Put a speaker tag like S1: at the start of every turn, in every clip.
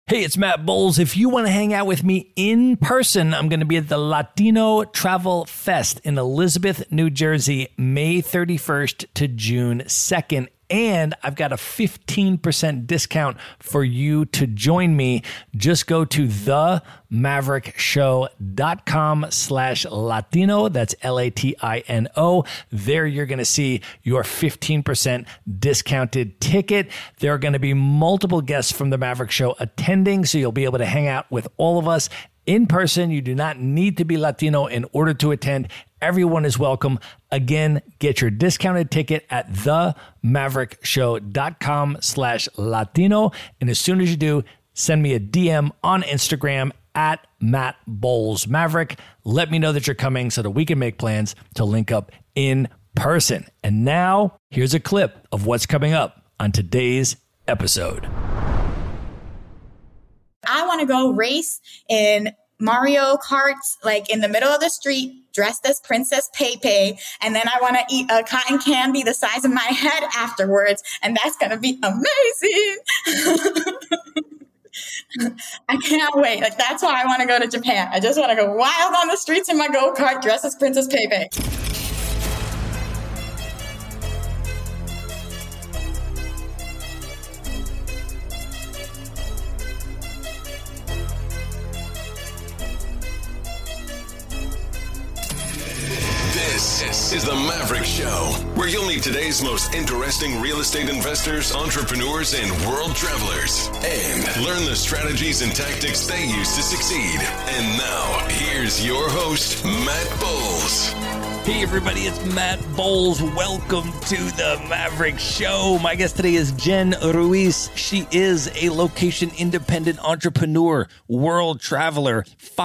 S1: Hey, it's Matt Bowles. If you want to hang out with me in person, I'm going to be at the Latino Travel Fest in Elizabeth, New Jersey, May 31st to June 2nd. And I've got a 15% discount for you to join me. Just go to themaverickshow.com/Latino. That's Latino. There you're going to see your 15% discounted ticket. There are going to be multiple guests from the Maverick Show attending, so you'll be able to hang out with all of us in person. You do not need to be Latino in order to attend. Everyone is welcome. Again, get your discounted ticket at themaverickshow.com/Latino. And as soon as you do, send me a DM on Instagram at Matt Bowles Maverick. Let me know that you're coming so that we can make plans to link up in person. And now, here's a clip of what's coming up on today's episode.
S2: I want to go race in Mario Karts, like in the middle of the street, dressed as Princess Pepe, and then I want to eat a cotton candy the size of my head afterwards, and that's going to be amazing. I can't wait. Like, that's why I want to go to Japan. I just want to go wild on the streets in my go-kart dressed as Princess Pepe.
S3: This is the Maverick Show, where you'll meet today's most interesting real estate investors, entrepreneurs, and world travelers, and learn the strategies and tactics they use to succeed. And now, here's your host, Matt Bowles.
S1: Hey everybody, it's Matt Bowles. Welcome to the Maverick Show. My guest today is Jen Ruiz. She is a location-independent entrepreneur, world traveler,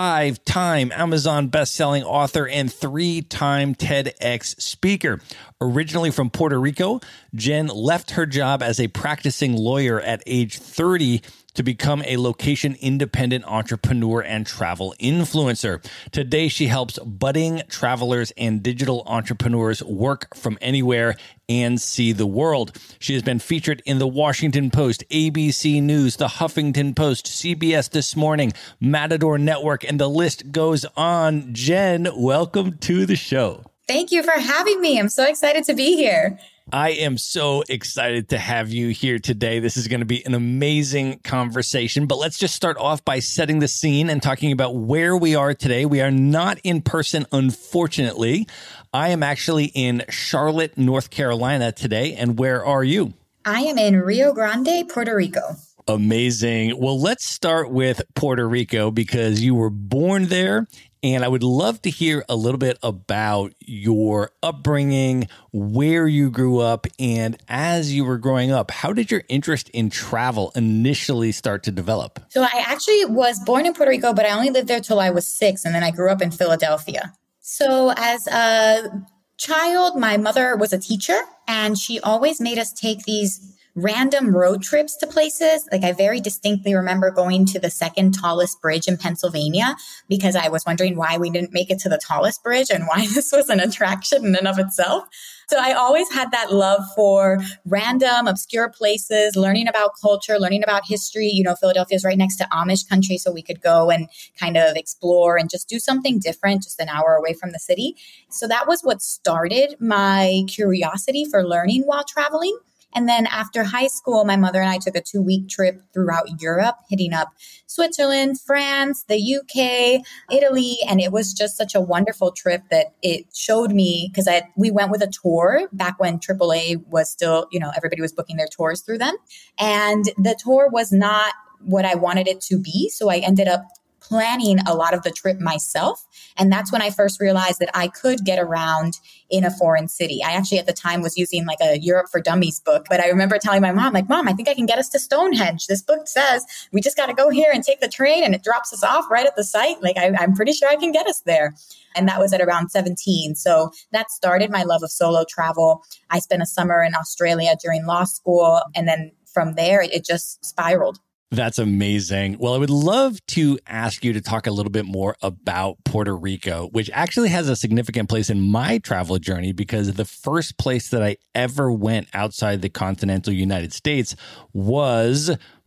S1: 5-time Amazon best-selling author, and 3-time TEDx speaker. Originally from Puerto Rico, Jen left her job as a practicing lawyer at age 30 to become a location-independent entrepreneur and travel influencer. Today, she helps budding travelers and digital entrepreneurs work from anywhere and see the world. She has been featured in the Washington Post, ABC News, the Huffington Post, CBS This Morning, Matador Network, and the list goes on. Jen, welcome to the show.
S2: Thank you for having me. I'm so excited to be here.
S1: I am so excited to have you here today. This is going to be an amazing conversation, but let's just start off by setting the scene and talking about where we are today. We are not in person, unfortunately. I am actually in Charlotte, North Carolina today. And where are you?
S2: I am in Rio Grande, Puerto Rico.
S1: Amazing. Well, let's start with Puerto Rico because you were born there. And I would love to hear a little bit about your upbringing, where you grew up, and as you were growing up, how did your interest in travel initially start to develop?
S2: So I actually was born in Puerto Rico, but I only lived there till I was 6, and then I grew up in Philadelphia. So as a child, my mother was a teacher, and she always made us take these random road trips to places. Like, I very distinctly remember going to the second tallest bridge in Pennsylvania because I was wondering why we didn't make it to the tallest bridge and why this was an attraction in and of itself. So I always had that love for random, obscure places, learning about culture, learning about history. You know, Philadelphia is right next to Amish country, so we could go and kind of explore and just do something different, just an hour away from the city. So that was what started my curiosity for learning while traveling. And then after high school, my mother and I took a 2-week trip throughout Europe, hitting up Switzerland, France, the UK, Italy. And it was just such a wonderful trip that it showed me, because we went with a tour back when AAA was still, you know, everybody was booking their tours through them. And the tour was not what I wanted it to be. So I ended up planning a lot of the trip myself. And that's when I first realized that I could get around in a foreign city. I actually at the time was using like a Europe for Dummies book, but I remember telling my mom, like, Mom, I think I can get us to Stonehenge. This book says we just got to go here and take the train and it drops us off right at the site. Like, I'm pretty sure I can get us there. And that was at around 17. So that started my love of solo travel. I spent a summer in Australia during law school. And then from there, it just spiraled.
S1: That's amazing. Well, I would love to ask you to talk a little bit more about Puerto Rico, which actually has a significant place in my travel journey because the first place that I ever went outside the continental United States was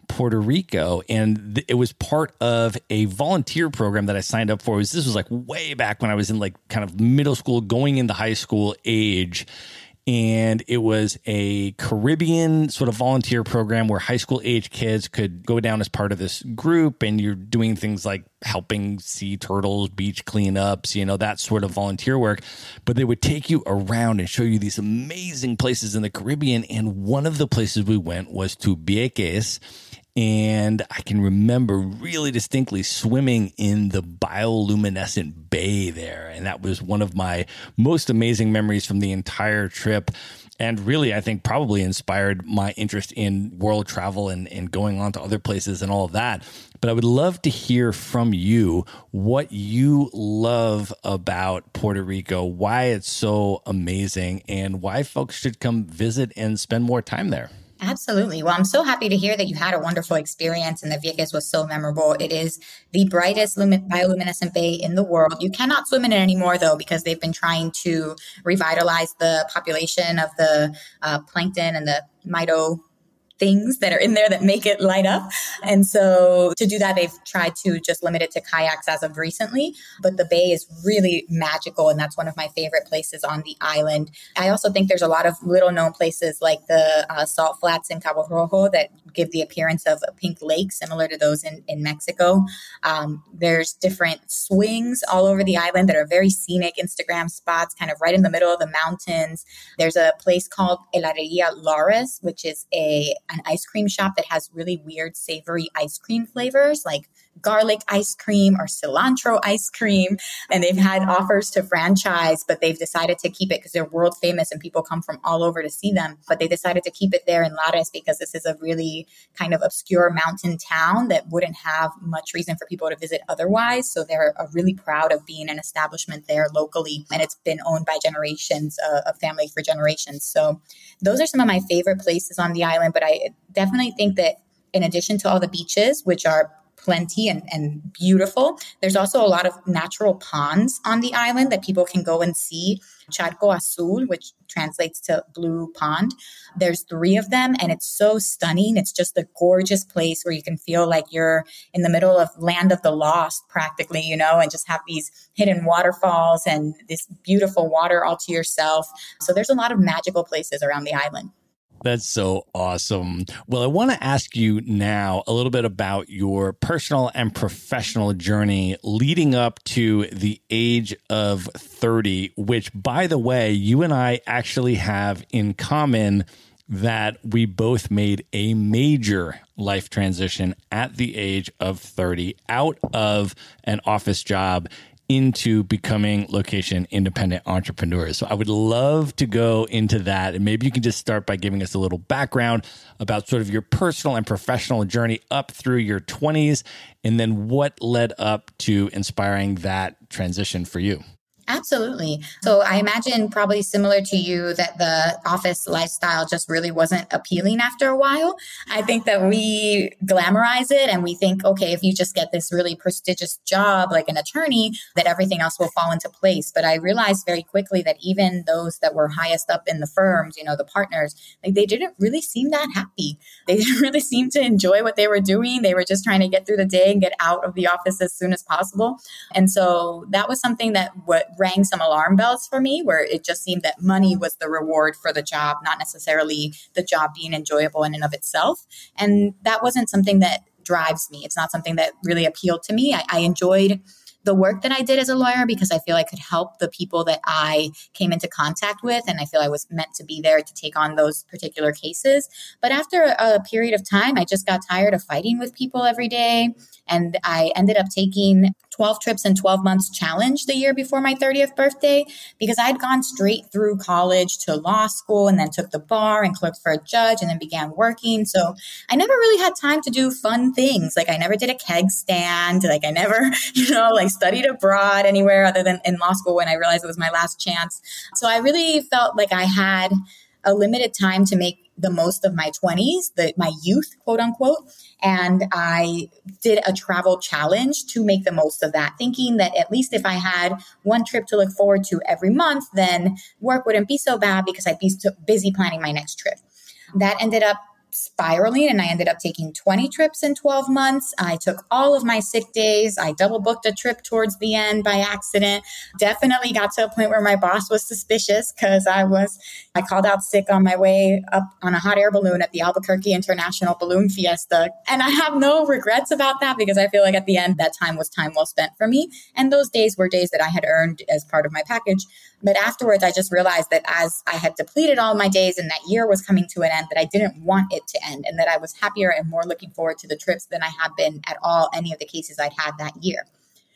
S1: Puerto Rico. And it was part of a volunteer program that I signed up for. This was like way back when I was in like kind of middle school, going into high school age. And it was a Caribbean sort of volunteer program where high school age kids could go down as part of this group, and you're doing things like helping sea turtles, beach cleanups, that sort of volunteer work. But they would take you around and show you these amazing places in the Caribbean. And one of the places we went was to Vieques. And I can remember really distinctly swimming in the bioluminescent bay there. And that was one of my most amazing memories from the entire trip. And really, I think probably inspired my interest in world travel and going on to other places and all of that. But I would love to hear from you what you love about Puerto Rico, why it's so amazing, and why folks should come visit and spend more time there.
S2: Absolutely. Well, I'm so happy to hear that you had a wonderful experience and the Vieques was so memorable. It is the brightest bioluminescent bay in the world. You cannot swim in it anymore, though, because they've been trying to revitalize the population of the plankton and the mito things that are in there that make it light up. And so to do that, they've tried to just limit it to kayaks as of recently. But the bay is really magical, and that's one of my favorite places on the island. I also think there's a lot of little known places like the salt flats in Cabo Rojo that give the appearance of a pink lake, similar to those in Mexico. There's different swings all over the island that are very scenic Instagram spots, kind of right in the middle of the mountains. There's a place called Heladeria Laura's, which is an ice cream shop that has really weird savory ice cream flavors like garlic ice cream or cilantro ice cream. And they've had offers to franchise, but they've decided to keep it because they're world famous and people come from all over to see them. But they decided to keep it there in Lares because this is a really kind of obscure mountain town that wouldn't have much reason for people to visit otherwise. So they're really proud of being an establishment there locally. And it's been owned by generations, a family for generations. So those are some of my favorite places on the island. But I definitely think that in addition to all the beaches, which are plenty and beautiful, there's also a lot of natural ponds on the island that people can go and see. Charco Azul, which translates to blue pond. There's 3 of them, and it's so stunning. It's just a gorgeous place where you can feel like you're in the middle of land of the lost practically, and just have these hidden waterfalls and this beautiful water all to yourself. So there's a lot of magical places around the island.
S1: That's so awesome. Well, I want to ask you now a little bit about your personal and professional journey leading up to the age of 30, which, by the way, you and I actually have in common that we both made a major life transition at the age of 30 out of an office job into becoming location independent entrepreneurs. So I would love to go into that. And maybe you can just start by giving us a little background about sort of your personal and professional journey up through your 20s, and then what led up to inspiring that transition for you.
S2: Absolutely. So I imagine probably similar to you that the office lifestyle just really wasn't appealing after a while. I think that we glamorize it and we think, okay, if you just get this really prestigious job like an attorney, that everything else will fall into place. But I realized very quickly that even those that were highest up in the firms, the partners, like they didn't really seem that happy. They didn't really seem to enjoy what they were doing. They were just trying to get through the day and get out of the office as soon as possible. And so that was something that rang some alarm bells for me, where it just seemed that money was the reward for the job, not necessarily the job being enjoyable in and of itself. And that wasn't something that drives me. It's not something that really appealed to me. I enjoyed the work that I did as a lawyer because I feel I could help the people that I came into contact with. And I feel I was meant to be there to take on those particular cases. But after a period of time, I just got tired of fighting with people every day. And I ended up taking 12 trips in 12 months challenge the year before my 30th birthday because I'd gone straight through college to law school and then took the bar and clerked for a judge and then began working. So I never really had time to do fun things. Like I never did a keg stand. Like I never, studied abroad anywhere other than in law school when I realized it was my last chance. So I really felt like I had a limited time to make the most of my 20s, my youth, quote unquote. And I did a travel challenge to make the most of that, thinking that at least if I had one trip to look forward to every month, then work wouldn't be so bad because I'd be so busy planning my next trip. That ended up spiraling and I ended up taking 20 trips in 12 months. I took all of my sick days. I double booked a trip towards the end by accident. Definitely got to a point where my boss was suspicious because I called out sick on my way up on a hot air balloon at the Albuquerque International Balloon Fiesta. And I have no regrets about that because I feel like at the end, that time was time well spent for me. And those days were days that I had earned as part of my package. But afterwards, I just realized that as I had depleted all my days and that year was coming to an end, that I didn't want it to end and that I was happier and more looking forward to the trips than I have been at all any of the cases I'd had that year.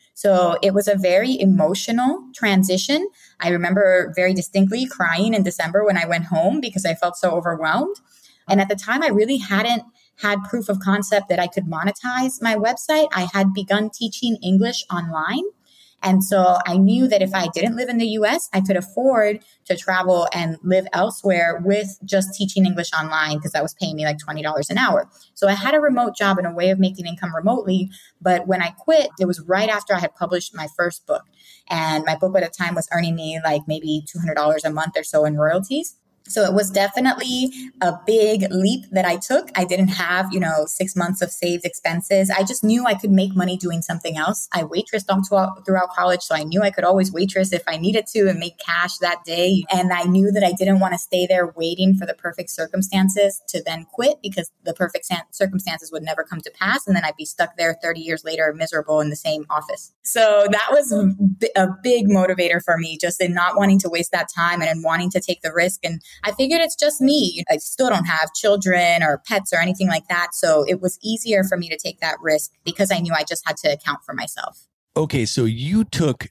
S2: So it was a very emotional transition. I remember very distinctly crying in December when I went home because I felt so overwhelmed. And at the time, I really hadn't had proof of concept that I could monetize my website. I had begun teaching English online. And so I knew that if I didn't live in the US, I could afford to travel and live elsewhere with just teaching English online because that was paying me like $20 an hour. So I had a remote job and a way of making income remotely. But when I quit, it was right after I had published my first book. And my book at the time was earning me like maybe $200 a month or so in royalties. So it was definitely a big leap that I took. I didn't have, 6 months of saved expenses. I just knew I could make money doing something else. I waitressed throughout college, so I knew I could always waitress if I needed to and make cash that day. And I knew that I didn't want to stay there waiting for the perfect circumstances to then quit because the perfect circumstances would never come to pass. And then I'd be stuck there 30 years later, miserable in the same office. So that was a big motivator for me, just in not wanting to waste that time and in wanting to take the risk. And I figured it's just me. I still don't have children or pets or anything like that. So it was easier for me to take that risk because I knew I just had to account for myself.
S1: Okay, so you took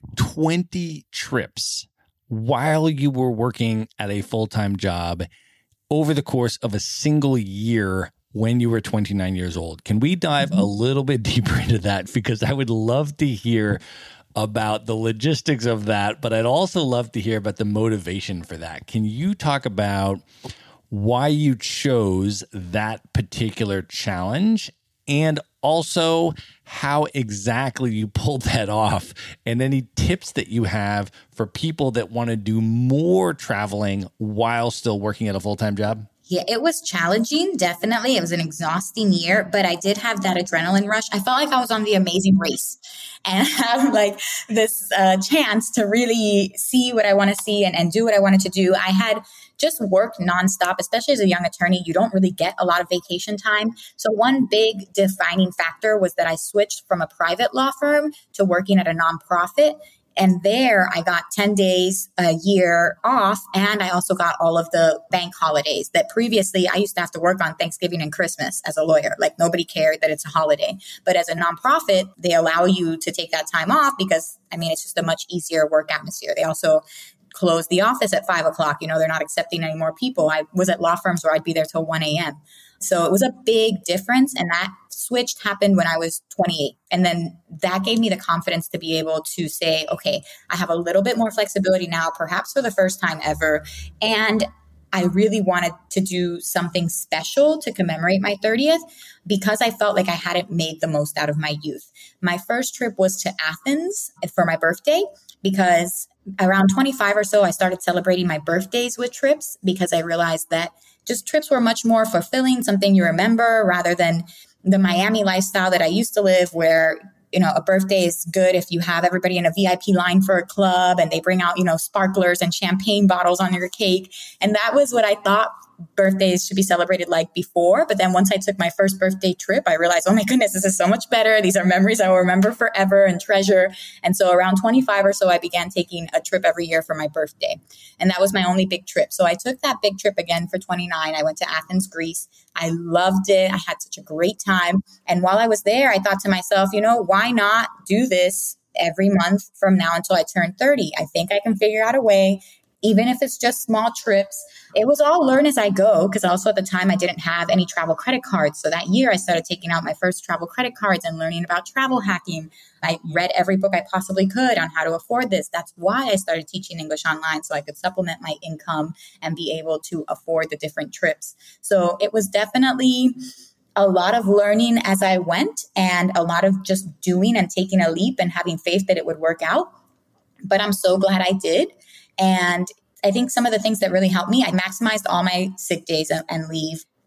S1: 20 trips while you were working at a full-time job over the course of a single year when you were 29 years old. Can we dive a little bit deeper into that? Because I would love to hear about the logistics of that, but I'd also love to hear about the motivation for that. Can you talk about why you chose that particular challenge and also how exactly you pulled that off and any tips that you have for people that want to do more traveling while still working at a full-time job?
S2: Yeah, it was challenging. Definitely. It was an exhausting year, but I did have that adrenaline rush. I felt like I was on The Amazing Race and have like this chance to really see what I want to see and do what I wanted to do. I had just worked nonstop, especially as a young attorney. You don't really get a lot of vacation time. So one big defining factor was that I switched from a private law firm to working at a nonprofit. And there I got 10 days a year off. And I also got all of the bank holidays that previously I used to have to work on Thanksgiving and Christmas as a lawyer. Like nobody cared that it's a holiday. But as a nonprofit, they allow you to take that time off because, it's just a much easier work atmosphere. They also close the office at 5 o'clock. They're not accepting any more people. I was at law firms where I'd be there till 1 a.m. So it was a big difference. And that switch happened when I was 28. And then that gave me the confidence to be able to say, okay, I have a little bit more flexibility now, perhaps for the first time ever. And I really wanted to do something special to commemorate my 30th because I felt like I hadn't made the most out of my youth. My first trip was to Athens for my birthday because around 25 or so, I started celebrating my birthdays with trips because I realized that just trips were much more fulfilling, something you remember rather than the Miami lifestyle that I used to live where, a birthday is good if you have everybody in a VIP line for a club and they bring out, sparklers and champagne bottles on your cake. And that was what I thought birthdays should be celebrated like before. But then once I took my first birthday trip, I realized, oh my goodness, this is so much better. These are memories I will remember forever and treasure. And so around 25 or so, I began taking a trip every year for my birthday. And that was my only big trip. So I took that big trip again for 29. I went to Athens, Greece. I loved it. I had such a great time. And while I was there, I thought to myself, why not do this every month from now until I turn 30? I think I can figure out a way. Even if it's just small trips. It was all learn as I go because also at the time I didn't have any travel credit cards. So that year I started taking out my first travel credit cards and learning about travel hacking. I read every book I possibly could on how to afford this. That's why I started teaching English online so I could supplement my income and be able to afford the different trips. So it was definitely a lot of learning as I went and a lot of just doing and taking a leap and having faith that it would work out. But I'm so glad I did. And I think some of the things that really helped me, I maximized all my sick days and leave.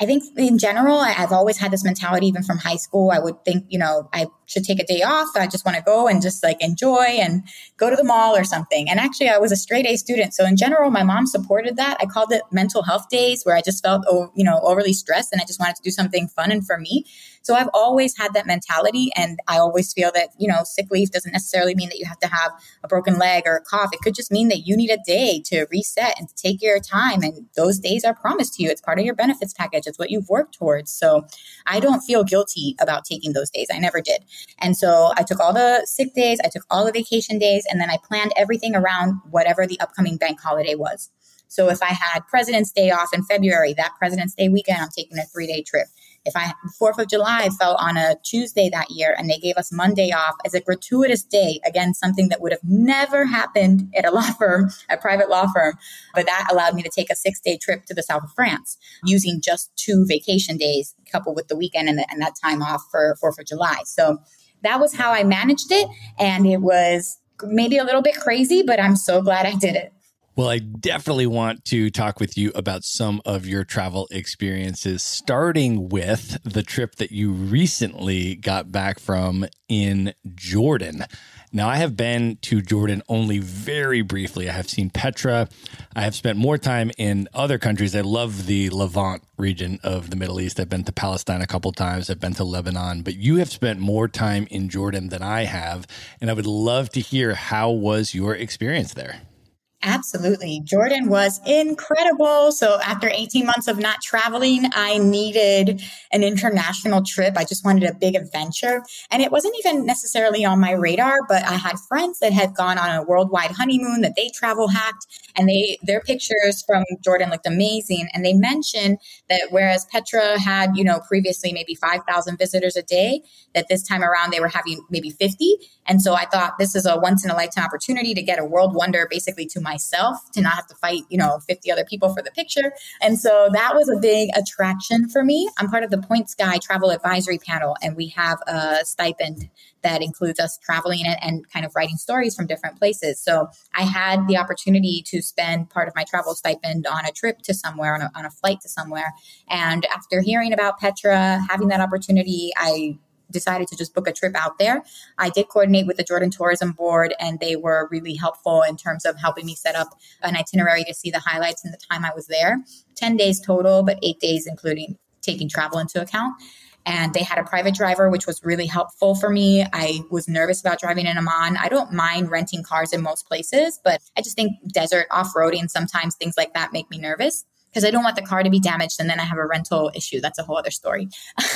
S2: I think in general, I've always had this mentality, even from high school. I would think, I should take a day off. I just want to go and just like enjoy and go to the mall or something. And actually, I was a straight A student. So in general, my mom supported that. I called it mental health days, where I just felt, overly stressed and I just wanted to do something fun and for me. So I've always had that mentality. And I always feel that, sick leave doesn't necessarily mean that you have to have a broken leg or a cough. It could just mean that you need a day to reset and to take your time. And those days are promised to you. It's part of your benefits package. It's what you've worked towards. So I don't feel guilty about taking those days. I never did. And so I took all the sick days, I took all the vacation days, and then I planned everything around whatever the upcoming bank holiday was. So if I had President's Day off in February, that President's Day weekend, I'm taking a 3-day trip. If 4th of July fell on a Tuesday that year and they gave us Monday off as a gratuitous day, again, something that would have never happened at a law firm, a private law firm, but that allowed me to take a 6-day trip to the south of France using just 2 vacation days coupled with the weekend and that time off for 4th of July. So that was how I managed it. And it was maybe a little bit crazy, but I'm so glad I did it.
S1: Well, I definitely want to talk with you about some of your travel experiences, starting with the trip that you recently got back from in Jordan. Now, I have been to Jordan only very briefly. I have seen Petra. I have spent more time in other countries. I love the Levant region of the Middle East. I've been to Palestine a couple times. I've been to Lebanon, but you have spent more time in Jordan than I have. And I would love to hear, how was your experience there?
S2: Absolutely. Jordan was incredible. So after 18 months of not traveling, I needed an international trip. I just wanted a big adventure. And it wasn't even necessarily on my radar, but I had friends that had gone on a worldwide honeymoon that they travel hacked, and their pictures from Jordan looked amazing. And they mentioned that whereas Petra had, previously maybe 5,000 visitors a day, that this time around they were having maybe 50. And so I thought, this is a once in a lifetime opportunity to get a world wonder basically to myself, to not have to fight, 50 other people for the picture. And so that was a big attraction for me. I'm part of the Point Sky Travel Advisory Panel, and we have a stipend that includes us traveling and kind of writing stories from different places. So I had the opportunity to spend part of my travel stipend on a trip to somewhere, on a flight to somewhere. And after hearing about Petra, having that opportunity, I decided to just book a trip out there. I did coordinate with the Jordan Tourism Board, and they were really helpful in terms of helping me set up an itinerary to see the highlights in the time I was there. 10 days total, but 8 days including taking travel into account. And they had a private driver, which was really helpful for me. I was nervous about driving in Amman. I don't mind renting cars in most places, but I just think desert, off-roading, sometimes things like that make me nervous, because I don't want the car to be damaged and then I have a rental issue. That's a whole other story.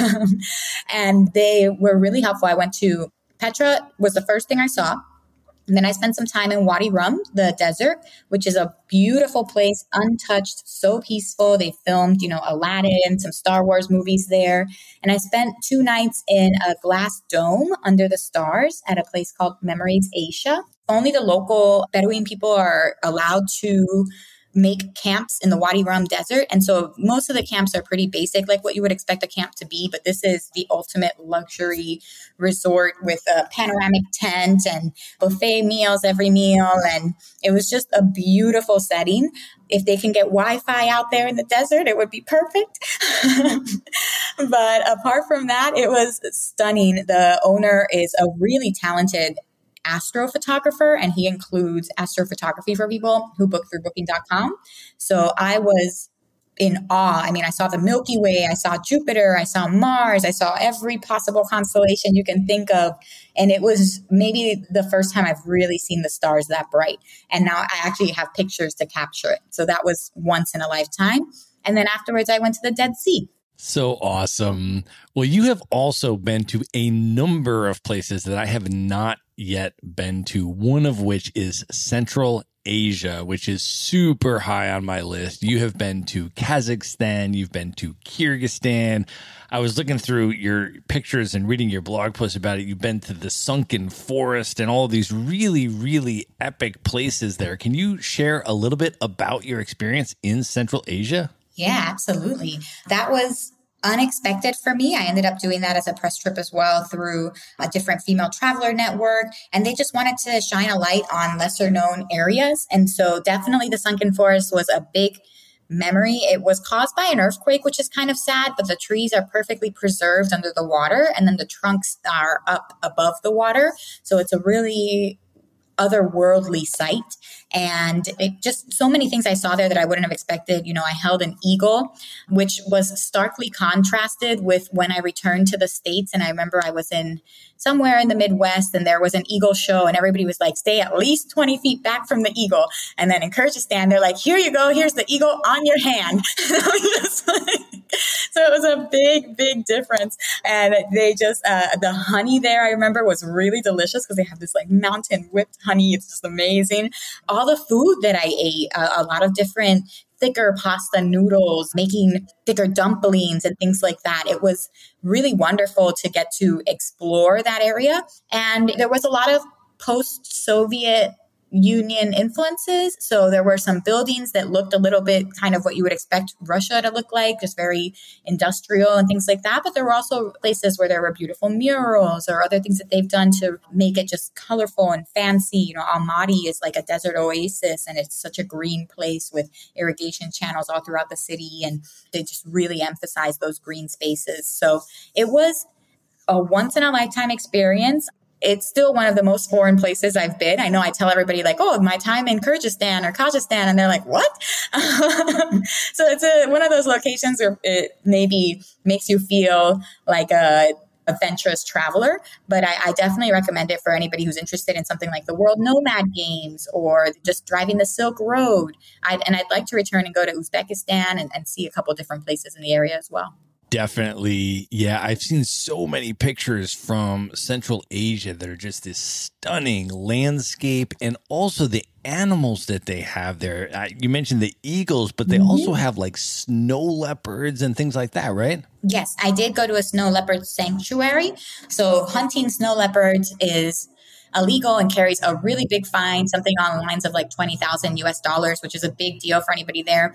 S2: And they were really helpful. I went to Petra, was the first thing I saw. And then I spent some time in Wadi Rum, the desert, which is a beautiful place, untouched, so peaceful. They filmed, Aladdin, some Star Wars movies there. And I spent 2 nights in a glass dome under the stars at a place called Memories Asia. Only the local Bedouin people are allowed to make camps in the Wadi Rum desert. And so most of the camps are pretty basic, like what you would expect a camp to be. But this is the ultimate luxury resort with a panoramic tent and buffet meals every meal. And it was just a beautiful setting. If they can get Wi-Fi out there in the desert, it would be perfect. But apart from that, it was stunning. The owner is a really talented astrophotographer, and he includes astrophotography for people who book through booking.com. So I was in awe. I mean, I saw the Milky Way, I saw Jupiter, I saw Mars, I saw every possible constellation you can think of. And it was maybe the first time I've really seen the stars that bright. And now I actually have pictures to capture it. So that was once in a lifetime. And then afterwards, I went to the Dead Sea.
S1: So awesome. Well, you have also been to a number of places that I have not yet been to, one of which is Central Asia, which is super high on my list. You have been to Kazakhstan, you've been to Kyrgyzstan. I was looking through your pictures and reading your blog post about it. You've been to the Sunken Forest and all these really, really epic places there. Can you share a little bit about your experience in Central Asia?
S2: Yeah, absolutely. That was unexpected for me. I ended up doing that as a press trip as well through a different female traveler network. And they just wanted to shine a light on lesser known areas. And so definitely the Sunken Forest was a big memory. It was caused by an earthquake, which is kind of sad, but the trees are perfectly preserved under the water, and then the trunks are up above the water. So it's a really otherworldly sight. And it just so many things I saw there that I wouldn't have expected. You know, I held an eagle, which was starkly contrasted with when I returned to the States. And I remember I was in somewhere in the Midwest and there was an eagle show and everybody was like, stay at least 20 feet back from the eagle. And then in Kyrgyzstan, they're like, here you go. Here's the eagle on your hand. So it was a big, big difference. And they just, the honey there, I remember, was really delicious because they have this like mountain whipped honey. It's just amazing. All the food that I ate, a lot of different thicker pasta noodles, making thicker dumplings and things like that. It was really wonderful to get to explore that area. And there was a lot of post-Soviet Union influences. So there were some buildings that looked a little bit kind of what you would expect Russia to look like, just very industrial and things like that. But there were also places where there were beautiful murals or other things that they've done to make it just colorful and fancy. You know, Almaty is like a desert oasis and it's such a green place with irrigation channels all throughout the city. And they just really emphasize those green spaces. So it was a once in a lifetime experience. It's still one of the most foreign places I've been. I know I tell everybody like, oh, my time in Kyrgyzstan or Kazakhstan. And they're like, what? So it's one of those locations where it maybe makes you feel like a adventurous traveler. But I definitely recommend it for anybody who's interested in something like the World Nomad Games or just driving the Silk Road. I'd like to return and go to Uzbekistan and see a couple different places in the area as well.
S1: Definitely. Yeah, I've seen so many pictures from Central Asia that are just this stunning landscape and also the animals that they have there. You mentioned the eagles, but they also have like snow leopards and things like that, right?
S2: Yes, I did go to a snow leopard sanctuary. So hunting snow leopards is illegal and carries a really big fine, something on the lines of like $20,000 US, which is a big deal for anybody there.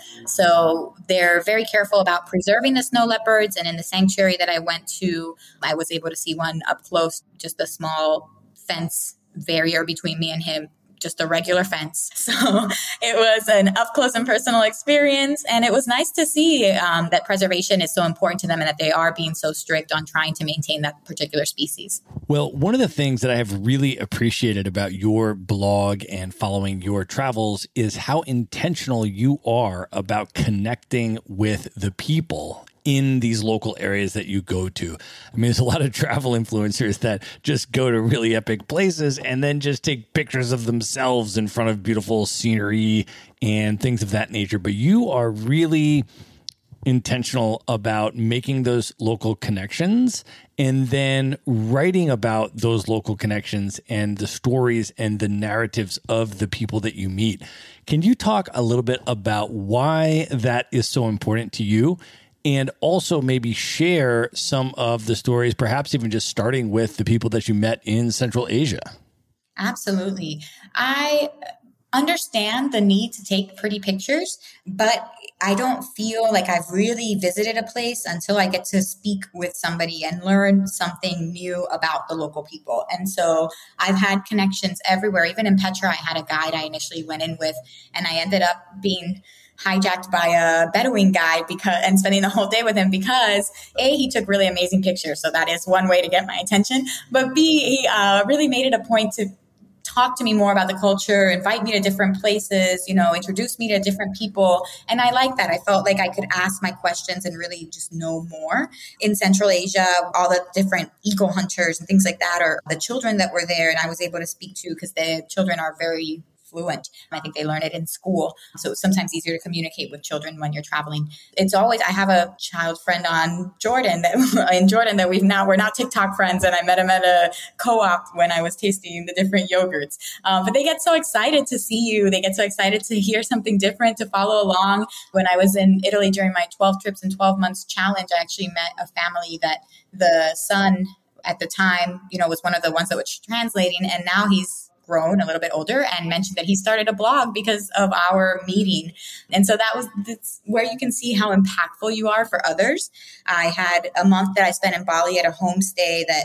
S2: So they're very careful about preserving the snow leopards. And in the sanctuary that I went to, I was able to see one up close, just a small fence barrier between me and him, just a regular fence. So it was an up close and personal experience. And it was nice to see that preservation is so important to them and that they are being so strict on trying to maintain that particular species.
S1: Well, one of the things that I have really appreciated about your blog and following your travels is how intentional you are about connecting with the people in these local areas that you go to. I mean, there's a lot of travel influencers that just go to really epic places and then just take pictures of themselves in front of beautiful scenery and things of that nature. But you are really intentional about making those local connections and then writing about those local connections and the stories and the narratives of the people that you meet. Can you talk a little bit about why that is so important to you? And also maybe share some of the stories, perhaps even just starting with the people that you met in Central Asia.
S2: Absolutely. I understand the need to take pretty pictures, but I don't feel like I've really visited a place until I get to speak with somebody and learn something new about the local people. And so I've had connections everywhere. Even in Petra, I had a guide I initially went in with, and I ended up being hijacked by a Bedouin guy and spending the whole day with him because A, he took really amazing pictures. So that is one way to get my attention. But B, he really made it a point to talk to me more about the culture, invite me to different places, introduce me to different people. And I like that. I felt like I could ask my questions and really just know more. In Central Asia, all the different eagle hunters and things like that are the children that were there and I was able to speak to because the children are very fluent. I think they learn it in school. So it's sometimes easier to communicate with children when you're traveling. I have a child friend in Jordan that we're not TikTok friends. And I met him at a co-op when I was tasting the different yogurts. But they get so excited to see you. They get so excited to hear something different, to follow along. When I was in Italy during my 12 trips in 12 months challenge, I actually met a family that the son at the time, was one of the ones that was translating. And now he's grown a little bit older and mentioned that he started a blog because of our meeting. And so that's where you can see how impactful you are for others. I had a month that I spent in Bali at a homestay that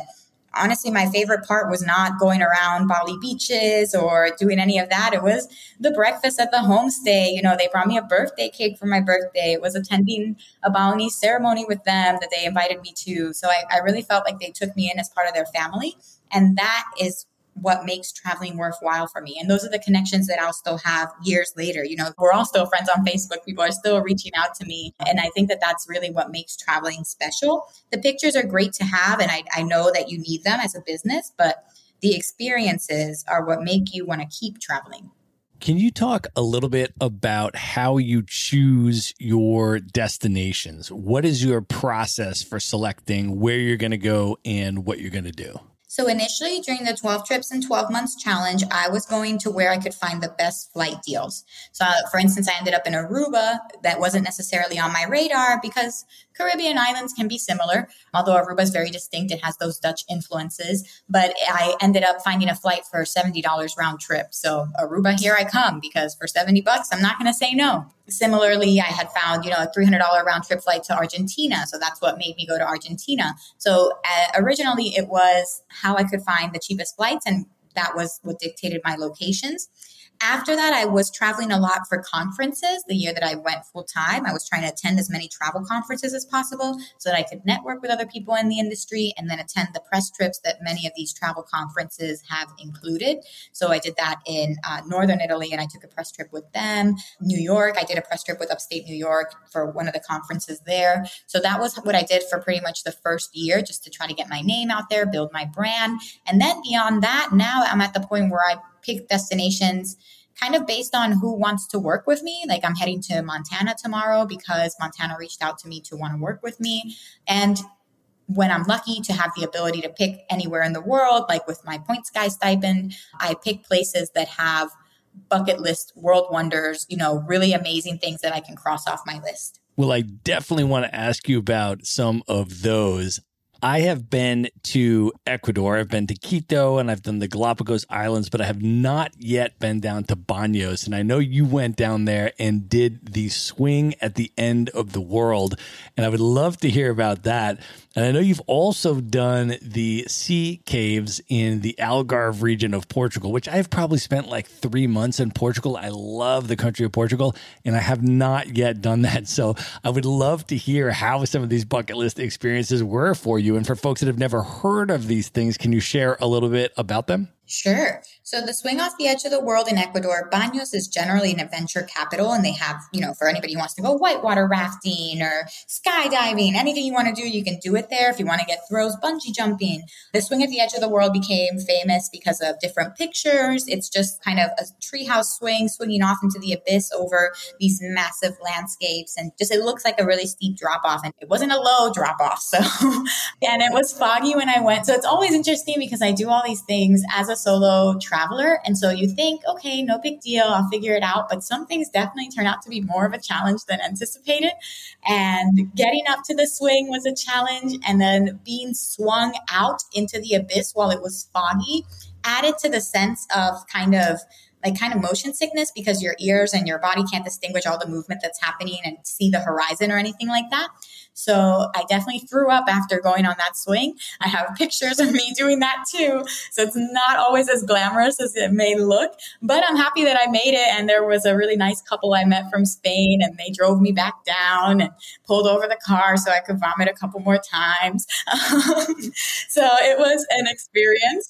S2: honestly, my favorite part was not going around Bali beaches or doing any of that. It was the breakfast at the homestay. You know, they brought me a birthday cake for my birthday. It was attending a Balinese ceremony with them that they invited me to. So I really felt like they took me in as part of their family. And that is what makes traveling worthwhile for me. And those are the connections that I'll still have years later. You know, we're all still friends on Facebook. People are still reaching out to me. And I think that that's really what makes traveling special. The pictures are great to have, and I know that you need them as a business, but the experiences are what make you want to keep traveling.
S1: Can you talk a little bit about how you choose your destinations? What is your process for selecting where you're going to go and what you're going to do?
S2: So initially, during the 12 trips in 12 months challenge, I was going to where I could find the best flight deals. So for instance, I ended up in Aruba. That wasn't necessarily on my radar because Caribbean islands can be similar, although Aruba is very distinct. It has those Dutch influences. But I ended up finding a flight for $70 round trip. So Aruba, here I come, because for $70, I'm not going to say no. Similarly, I had found, a $300 round trip flight to Argentina. So that's what made me go to Argentina. So originally it was how I could find the cheapest flights, and that was what dictated my locations. After that, I was traveling a lot for conferences. The year that I went full time, I was trying to attend as many travel conferences as possible so that I could network with other people in the industry and then attend the press trips that many of these travel conferences have included. So I did that in Northern Italy, and I took a press trip with them. New York, I did a press trip with Upstate New York for one of the conferences there. So that was what I did for pretty much the first year, just to try to get my name out there, build my brand. And then beyond that, now I'm at the point where I pick destinations kind of based on who wants to work with me. Like I'm heading to Montana tomorrow because Montana reached out to me to want to work with me. And when I'm lucky to have the ability to pick anywhere in the world, like with my Point Sky stipend, I pick places that have bucket list world wonders, really amazing things that I can cross off my list.
S1: Well, I definitely want to ask you about some of those. I have been to Ecuador, I've been to Quito, and I've done the Galapagos Islands, but I have not yet been down to Baños. And I know you went down there and did the swing at the end of the world, and I would love to hear about that. And I know you've also done the sea caves in the Algarve region of Portugal, which I've probably spent like 3 months in Portugal. I love the country of Portugal, and I have not yet done that. So I would love to hear how some of these bucket list experiences were for you. And for folks that have never heard of these things, can you share a little bit about them?
S2: Sure. So the swing off the edge of the world in Ecuador, Baños is generally an adventure capital, and they have, for anybody who wants to go whitewater rafting or skydiving, anything you want to do, you can do it there. If you want to get throws, bungee jumping. The swing at the edge of the world became famous because of different pictures. It's just kind of a treehouse swing, swinging off into the abyss over these massive landscapes, and just it looks like a really steep drop off, and it wasn't a low drop off. So, and it was foggy when I went. So it's always interesting because I do all these things as a solo traveler. And so you think, okay, no big deal, I'll figure it out. But some things definitely turn out to be more of a challenge than anticipated. And getting up to the swing was a challenge. And then being swung out into the abyss while it was foggy added to the sense of kind of motion sickness, because your ears and your body can't distinguish all the movement that's happening and see the horizon or anything like that. So I definitely threw up after going on that swing. I have pictures of me doing that too. So it's not always as glamorous as it may look, but I'm happy that I made it. And there was a really nice couple I met from Spain, and they drove me back down and pulled over the car so I could vomit a couple more times. So it was an experience.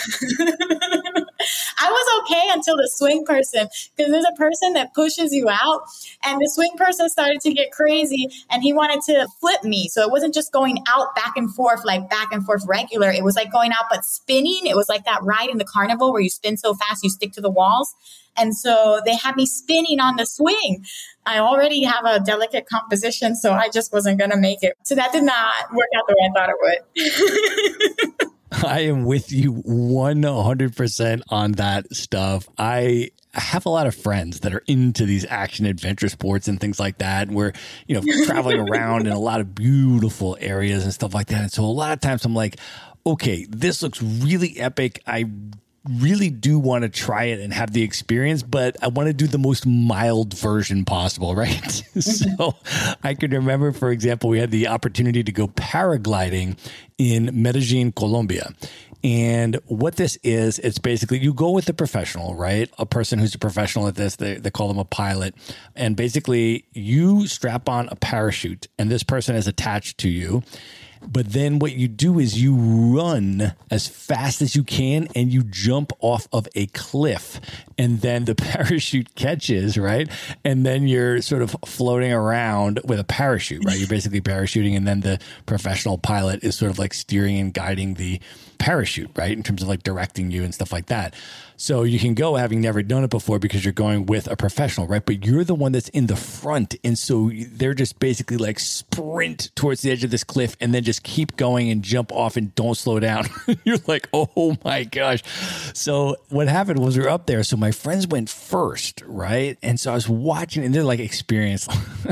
S2: I was okay until the swing person, because there's a person that pushes you out, and the swing person started to get crazy, and he wanted to flip me. So it wasn't just going out back and forth regular. It was like going out but spinning. It was like that ride in the carnival where you spin so fast you stick to the walls. And so they had me spinning on the swing. I already have a delicate composition, so I just wasn't going to make it. So that did not work out the way I thought it would.
S1: I am with you 100% on that stuff. I have a lot of friends that are into these action adventure sports and things like that. We're, traveling around in a lot of beautiful areas and stuff like that. And so a lot of times I'm like, okay, this looks really epic. I really do want to try it and have the experience, but I want to do the most mild version possible, right? So I can remember, for example, we had the opportunity to go paragliding in Medellin, Colombia. And what this is, it's basically you go with a professional, right? A person who's a professional at this, they call them a pilot. And basically you strap on a parachute and this person is attached to you. But then what you do is you run as fast as you can and you jump off of a cliff and then the parachute catches, right? And then you're sort of floating around with a parachute, right? You're basically parachuting and then the professional pilot is sort of like steering and guiding the parachute, right? In terms of like directing you and stuff like that. So you can go having never done it before because you're going with a professional, right? But you're the one that's in the front. And so they're just basically like sprint towards the edge of this cliff and then just keep going and jump off and don't slow down. You're like, oh my gosh. So what happened was we were up there. So my friends went first, right? And so I was watching and they're like experienced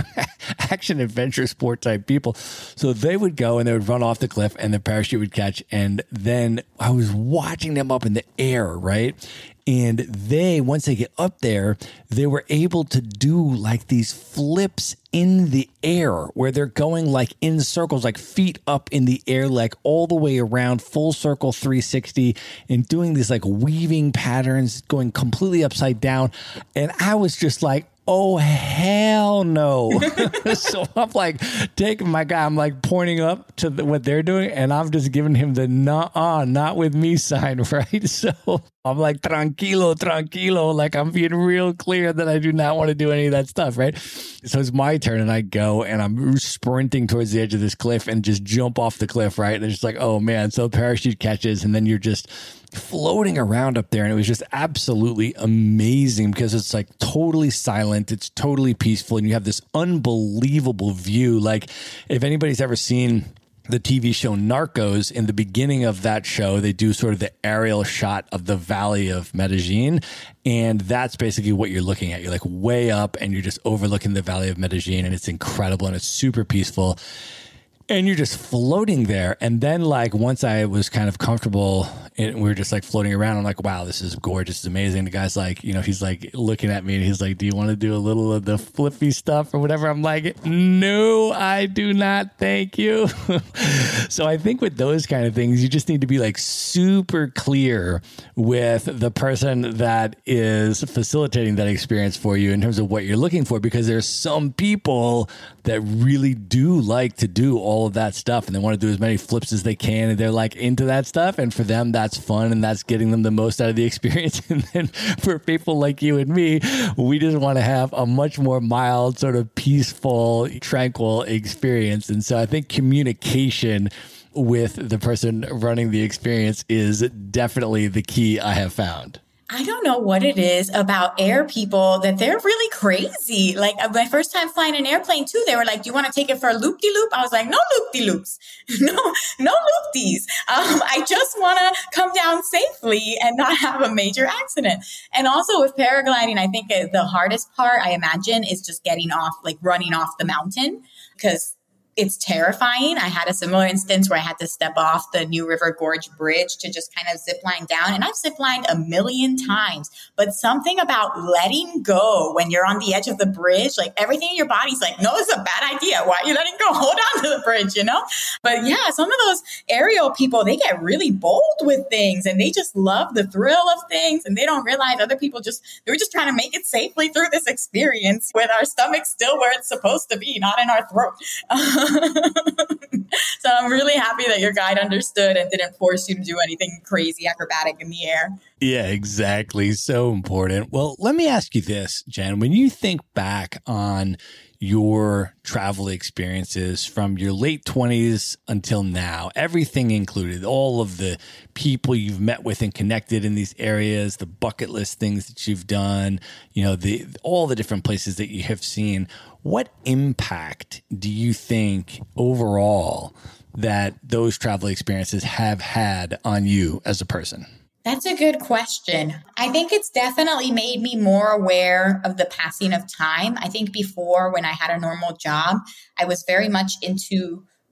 S1: action adventure sport type people. So they would go and they would run off the cliff and the parachute would catch. And then I was watching them up in the air, right? And they, once they get up there, they were able to do like these flips in the air where they're going like in circles, like feet up in the air, like all the way around, full circle 360 and doing these like weaving patterns, going completely upside down. And I was just like, oh, hell no. So I'm like taking my guy, I'm like pointing up to what they're doing and I'm just giving him the nuh-uh, not with me sign, right? So I'm like, tranquilo, like I'm being real clear that I do not want to do any of that stuff, right? So it's my turn and I go and I'm sprinting towards the edge of this cliff and just jump off the cliff, right? And it's just like, oh man, so parachute catches and then you're just floating around up there. And it was just absolutely amazing because it's like totally silent. It's totally peaceful. And you have this unbelievable view. Like if anybody's ever seen the TV show Narcos, in the beginning of that show, they do sort of the aerial shot of the valley of Medellin. And that's basically what you're looking at. You're like way up and you're just overlooking the valley of Medellin and it's incredible and it's super peaceful. And you're just floating there. And then like once I was kind of comfortable and we were just like floating around, I'm like, wow, this is gorgeous. It's amazing. The guy's like, you know, he's like looking at me and he's like, do you want to do a little of the flippy stuff or whatever? I'm like, no, I do not. Thank you. So I think with those kind of things, you just need to be like super clear with the person that is facilitating that experience for you in terms of what you're looking for, because there's some people that really do like to do all of that stuff and they want to do as many flips as they can and they're like into that stuff, and for them that's fun and that's getting them the most out of the experience. And then for people like you and me, we just want to have a much more mild, sort of peaceful, tranquil experience. And so I think communication with the person running the experience is definitely the key I have found.
S2: I don't know what it is about air people that they're really crazy. Like my first time flying an airplane too, they were like, do you want to take it for a loop-de-loop? I was like, no loop-de-loops. No loop-dees. I just want to come down safely and not have a major accident. And also with paragliding, I think the hardest part, I imagine, is just getting off, like running off the mountain, because it's terrifying. I had a similar instance where I had to step off the New River Gorge Bridge to just kind of zip line down. And I've zip lined a million times, but something about letting go when you're on the edge of the bridge, like everything in your body's like, no, it's a bad idea. Why are you letting go? Hold on to the bridge, you know? But yeah, some of those aerial people, they get really bold with things and they just love the thrill of things. And they don't realize other people they're just trying to make it safely through this experience with our stomach still where it's supposed to be, not in our throat. So I'm really happy that your guide understood and didn't force you to do anything crazy acrobatic in the air.
S1: Yeah, exactly. So important. Well, let me ask you this, Jen. When you think back on your travel experiences from your late 20s until now, everything included, all of the people you've met with and connected in these areas, the bucket list things that you've done, you know, all the different places that you have seen, what impact do you think overall that those travel experiences have had on you as a person?
S2: That's a good question. I think it's definitely made me more aware of the passing of time. I think before, when I had a normal job, I was very much into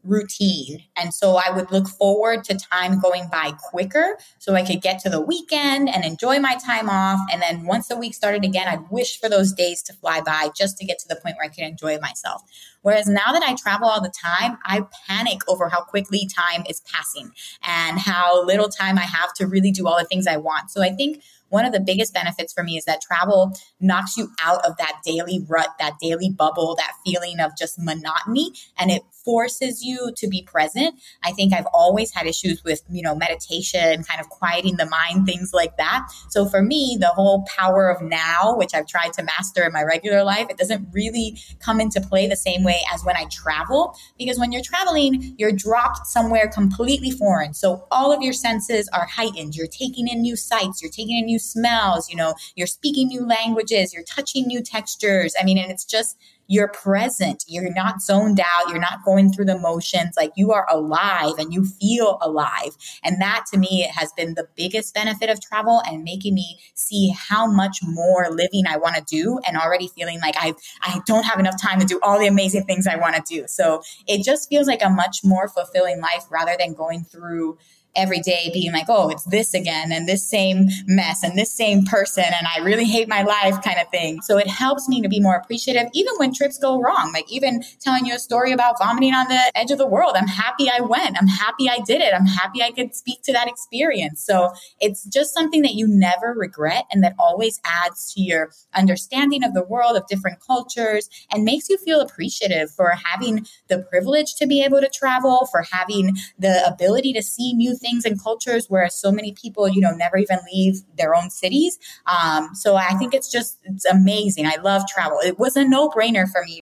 S2: routine. And so I would look forward to time going by quicker so I could get to the weekend and enjoy my time off. And then once the week started again, I'd wish for those days to fly by just to get to the point where I could enjoy myself. Whereas now that I travel all the time, I panic over how quickly time is passing and how little time I have to really do all the things I want. So I think one of the biggest benefits for me is that travel knocks you out of that daily rut, that daily bubble, that feeling of just monotony, and it forces you to be present. I think I've always had issues with, meditation, kind of quieting the mind, things like that. So for me, the whole power of now, which I've tried to master in my regular life, it doesn't really come into play the same way as when I travel, because when you're traveling, you're dropped somewhere completely foreign. So all of your senses are heightened. You're taking in new sights, you're taking in new smells, you're speaking new languages, you're touching new textures. And it's just, you're present. You're not zoned out. You're not going through the motions. Like, you are alive and you feel alive. And that to me has been the biggest benefit of travel and making me see how much more living I want to do, and already feeling like I don't have enough time to do all the amazing things I want to do. So it just feels like a much more fulfilling life rather than going through every day being like, oh, it's this again and this same mess and this same person and I really hate my life kind of thing. So it helps me to be more appreciative even when trips go wrong. Like, even telling you a story about vomiting on the edge of the world. I'm happy I went. I'm happy I did it. I'm happy I could speak to that experience. So it's just something that you never regret and that always adds to your understanding of the world, of different cultures, and makes you feel appreciative for having the privilege to be able to travel, for having the ability to see new things and cultures, whereas so many people, never even leave their own cities. So I think it's amazing. I love travel. It was a no-brainer for me.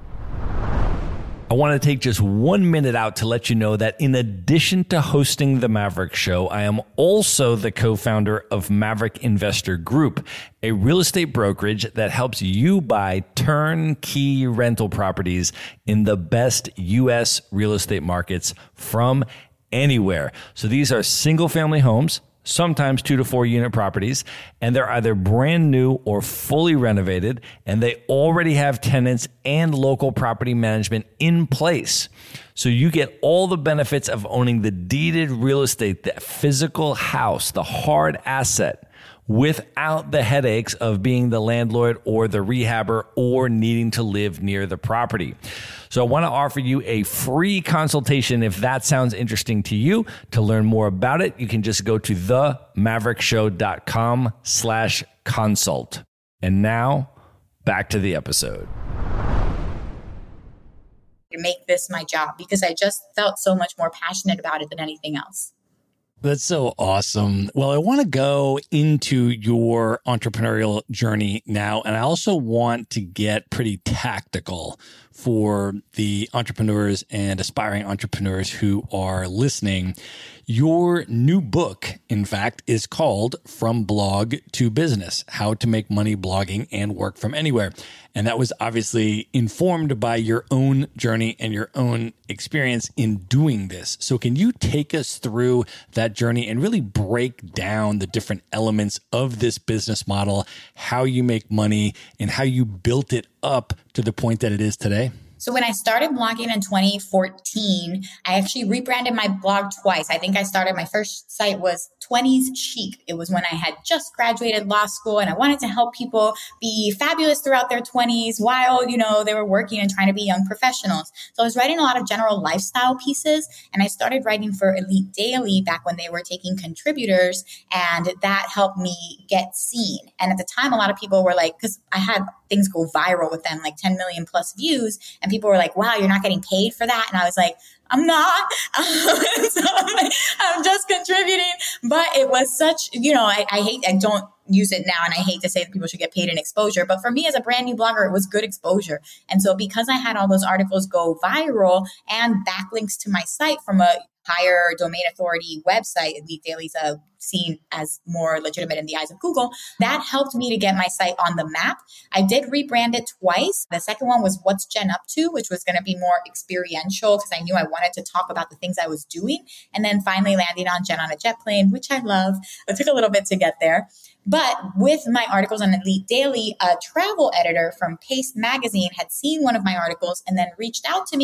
S1: I want to take just 1 minute out to let you know that in addition to hosting the Maverick Show, I am also the co-founder of Maverick Investor Group, a real estate brokerage that helps you buy turnkey rental properties in the best U.S. real estate markets from anywhere. So these are single family homes, sometimes 2 to 4 unit properties, and they're either brand new or fully renovated, and they already have tenants and local property management in place. So you get all the benefits of owning the deeded real estate, the physical house, the hard asset, without the headaches of being the landlord or the rehabber or needing to live near the property. So I want to offer you a free consultation if that sounds interesting to you. To learn more about it, you can just go to themaverickshow.com/consult. And now back to the episode.
S2: Make this my job because I just felt so much more passionate about it than anything else.
S4: That's so awesome. Well, I want to go into your entrepreneurial journey now, and I also want to get pretty tactical for the entrepreneurs and aspiring entrepreneurs who are listening. Your new book, in fact, is called From Blog to Business: How to Make Money Blogging and Work from Anywhere. And that was obviously informed by your own journey and your own experience in doing this. So can you take us through that journey and really break down the different elements of this business model, how you make money, and how you built it up to the point that it is today?
S2: So when I started blogging in 2014, I actually rebranded my blog twice. I think my first site was 20s Chic. It was when I had just graduated law school and I wanted to help people be fabulous throughout their 20s while, they were working and trying to be young professionals. So I was writing a lot of general lifestyle pieces, and I started writing for Elite Daily back when they were taking contributors, and that helped me get seen. And at the time, a lot of people were like, because I had things go viral with them, like 10 million plus views, and people were like, wow, you're not getting paid for that? And I was like, I'm not. So I'm just contributing. But it was such, I don't use it now, and I hate to say that people should get paid in exposure. But for me as a brand new blogger, it was good exposure. And so because I had all those articles go viral and backlinks to my site from a higher domain authority website, Elite Daily's seen as more legitimate in the eyes of Google, that helped me to get my site on the map. I did rebrand it twice. The second one was What's Jen Up To, which was going to be more experiential because I knew I wanted to talk about the things I was doing. And then finally landing on Jen on a Jet Plane, which I love. It took a little bit to get there. But with my articles on Elite Daily, a travel editor from Paste Magazine had seen one of my articles and then reached out to me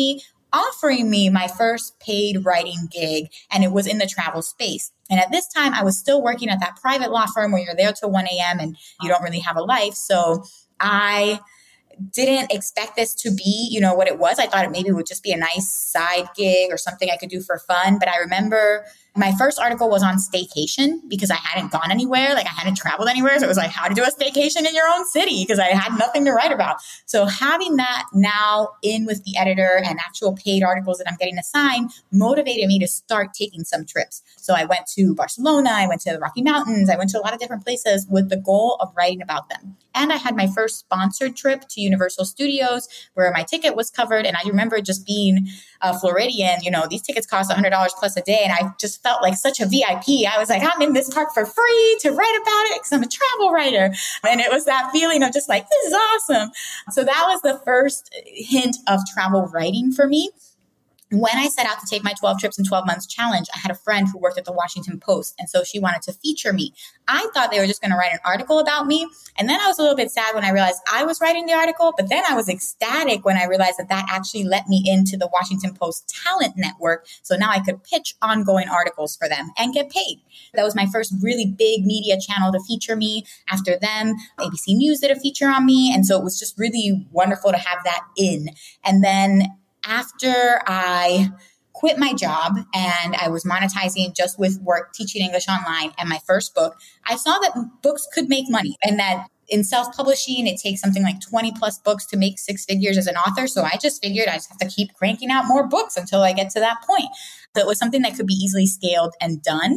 S2: offering me my first paid writing gig, and it was in the travel space. And at this time, I was still working at that private law firm where you're there till 1 a.m. and you don't really have a life. So I didn't expect this to be, what it was. I thought it maybe would just be a nice side gig or something I could do for fun. But I remember my first article was on staycation because I hadn't gone anywhere. Like I hadn't traveled anywhere. So it was like how to do a staycation in your own city because I had nothing to write about. So having that now in with the editor and actual paid articles that I'm getting assigned motivated me to start taking some trips. So I went to Barcelona. I went to the Rocky Mountains. I went to a lot of different places with the goal of writing about them. And I had my first sponsored trip to Universal Studios where my ticket was covered. And I remember just being a Floridian, these tickets cost $100 plus a day. And I just felt like such a VIP. I was like, I'm in this park for free to write about it because I'm a travel writer. And it was that feeling of just like, this is awesome. So that was the first hint of travel writing for me. When I set out to take my 12 trips in 12 months challenge, I had a friend who worked at the Washington Post. And so she wanted to feature me. I thought they were just going to write an article about me. And then I was a little bit sad when I realized I was writing the article. But then I was ecstatic when I realized that actually let me into the Washington Post talent network. So now I could pitch ongoing articles for them and get paid. That was my first really big media channel to feature me. After them, ABC News did a feature on me. And so it was just really wonderful to have that in. And then after I quit my job and I was monetizing just with work, teaching English online and my first book, I saw that books could make money and that in self-publishing, it takes something like 20 plus books to make 6 figures as an author. So I just figured I just have to keep cranking out more books until I get to that point. So it was something that could be easily scaled and done.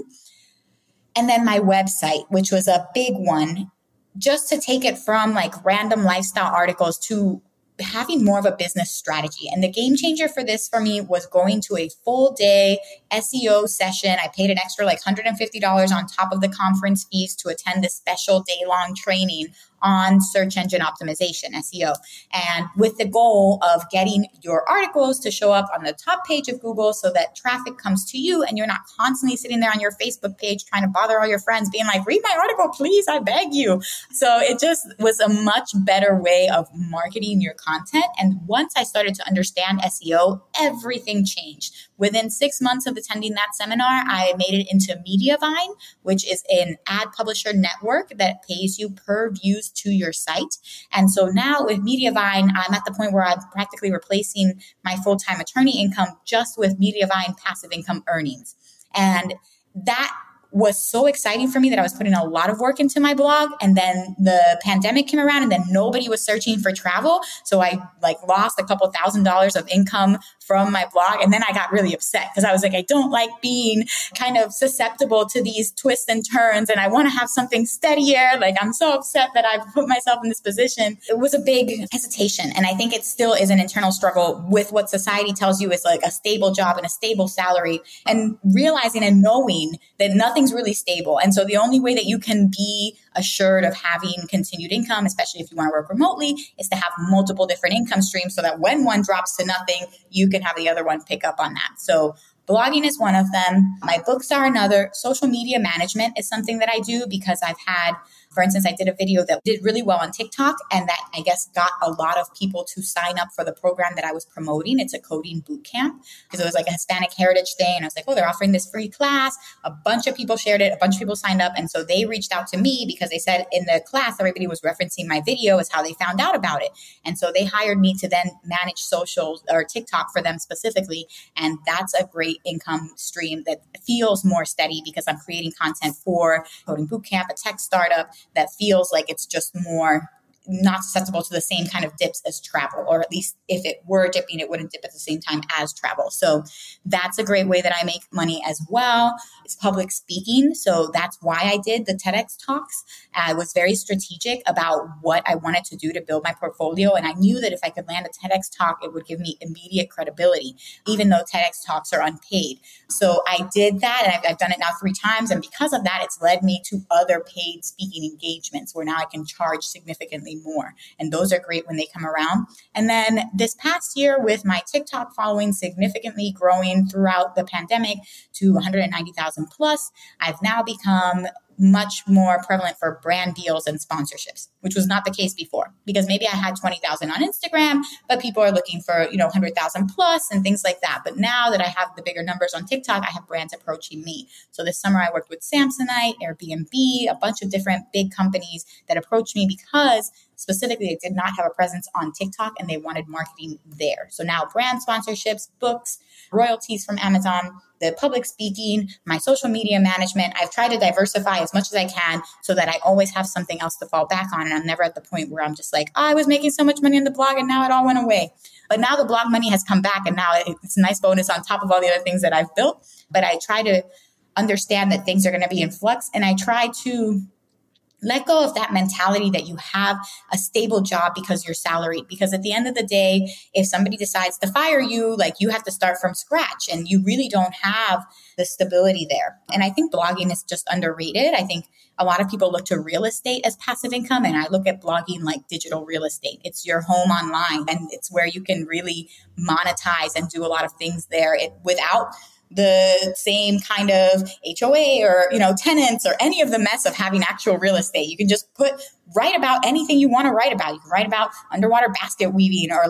S2: And then my website, which was a big one, just to take it from like random lifestyle articles to having more of a business strategy. And the game changer for this for me was going to a full day SEO session. I paid an extra like $150 on top of the conference fees to attend this special day-long training on search engine optimization, SEO, and with the goal of getting your articles to show up on the top page of Google so that traffic comes to you and you're not constantly sitting there on your Facebook page trying to bother all your friends being like, read my article, please, I beg you. So it just was a much better way of marketing your content. And once I started to understand SEO, everything changed. Within 6 months of attending that seminar, I made it into Mediavine, which is an ad publisher network that pays you per views to your site. And so now with Mediavine, I'm at the point where I'm practically replacing my full-time attorney income just with Mediavine passive income earnings. And that was so exciting for me that I was putting a lot of work into my blog. And then the pandemic came around and then nobody was searching for travel. So I lost a couple $1,000s of income from my blog. And then I got really upset because I was like, I don't like being kind of susceptible to these twists and turns. And I want to have something steadier. Like, I'm so upset that I've put myself in this position. It was a big hesitation. And I think it still is an internal struggle with what society tells you is like a stable job and a stable salary, and realizing and knowing that nothing's really stable. And so the only way that you can be assured of having continued income, especially if you want to work remotely, is to have multiple different income streams so that when one drops to nothing, you can have the other one pick up on that. So blogging is one of them. My books are another. Social media management is something that I do because I've had, for instance, I did a video that did really well on TikTok and that I guess got a lot of people to sign up for the program that I was promoting. It's a coding boot camp because it was like a Hispanic heritage thing. And I was like, oh, they're offering this free class. A bunch of people shared it. A bunch of people signed up. And so they reached out to me because they said in the class, everybody was referencing my video as how they found out about it. And so they hired me to then manage social or TikTok for them specifically. And that's a great income stream that feels more steady because I'm creating content for Coding Bootcamp, a tech startup that feels like it's just more not susceptible to the same kind of dips as travel, or at least if it were dipping, it wouldn't dip at the same time as travel. So that's a great way that I make money as well. It's public speaking. So that's why I did the TEDx talks. I was very strategic about what I wanted to do to build my portfolio. And I knew that if I could land a TEDx talk, it would give me immediate credibility, even though TEDx talks are unpaid. So I did that, and I've done it now 3 times. And because of that, it's led me to other paid speaking engagements where now I can charge significantly more. And those are great when they come around. And then this past year, with my TikTok following significantly growing throughout the pandemic to 190,000 plus, I've now become much more prevalent for brand deals and sponsorships, which was not the case before, because maybe I had 20,000 on Instagram, but people are looking for, 100,000 plus and things like that. But now that I have the bigger numbers on TikTok, I have brands approaching me. So this summer I worked with Samsonite, Airbnb, a bunch of different big companies that approached me because specifically they did not have a presence on TikTok and they wanted marketing there. So now brand sponsorships, books, royalties from Amazon, the public speaking, my social media management. I've tried to diversify as much as I can so that I always have something else to fall back on. And I'm never at the point where I'm just like, I was making so much money on the blog and now it all went away. But now the blog money has come back and now it's a nice bonus on top of all the other things that I've built. But I try to understand that things are going to be in flux, and I try to let go of that mentality that you have a stable job because you're salaried. Because at the end of the day, if somebody decides to fire you, like, you have to start from scratch and you really don't have the stability there. And I think blogging is just underrated. I think a lot of people look to real estate as passive income, and I look at blogging like digital real estate. It's your home online, and it's where you can really monetize and do a lot of things there without the same kind of HOA or, tenants or any of the mess of having actual real estate. You can just write about anything you want to write about. You can write about underwater basket weaving or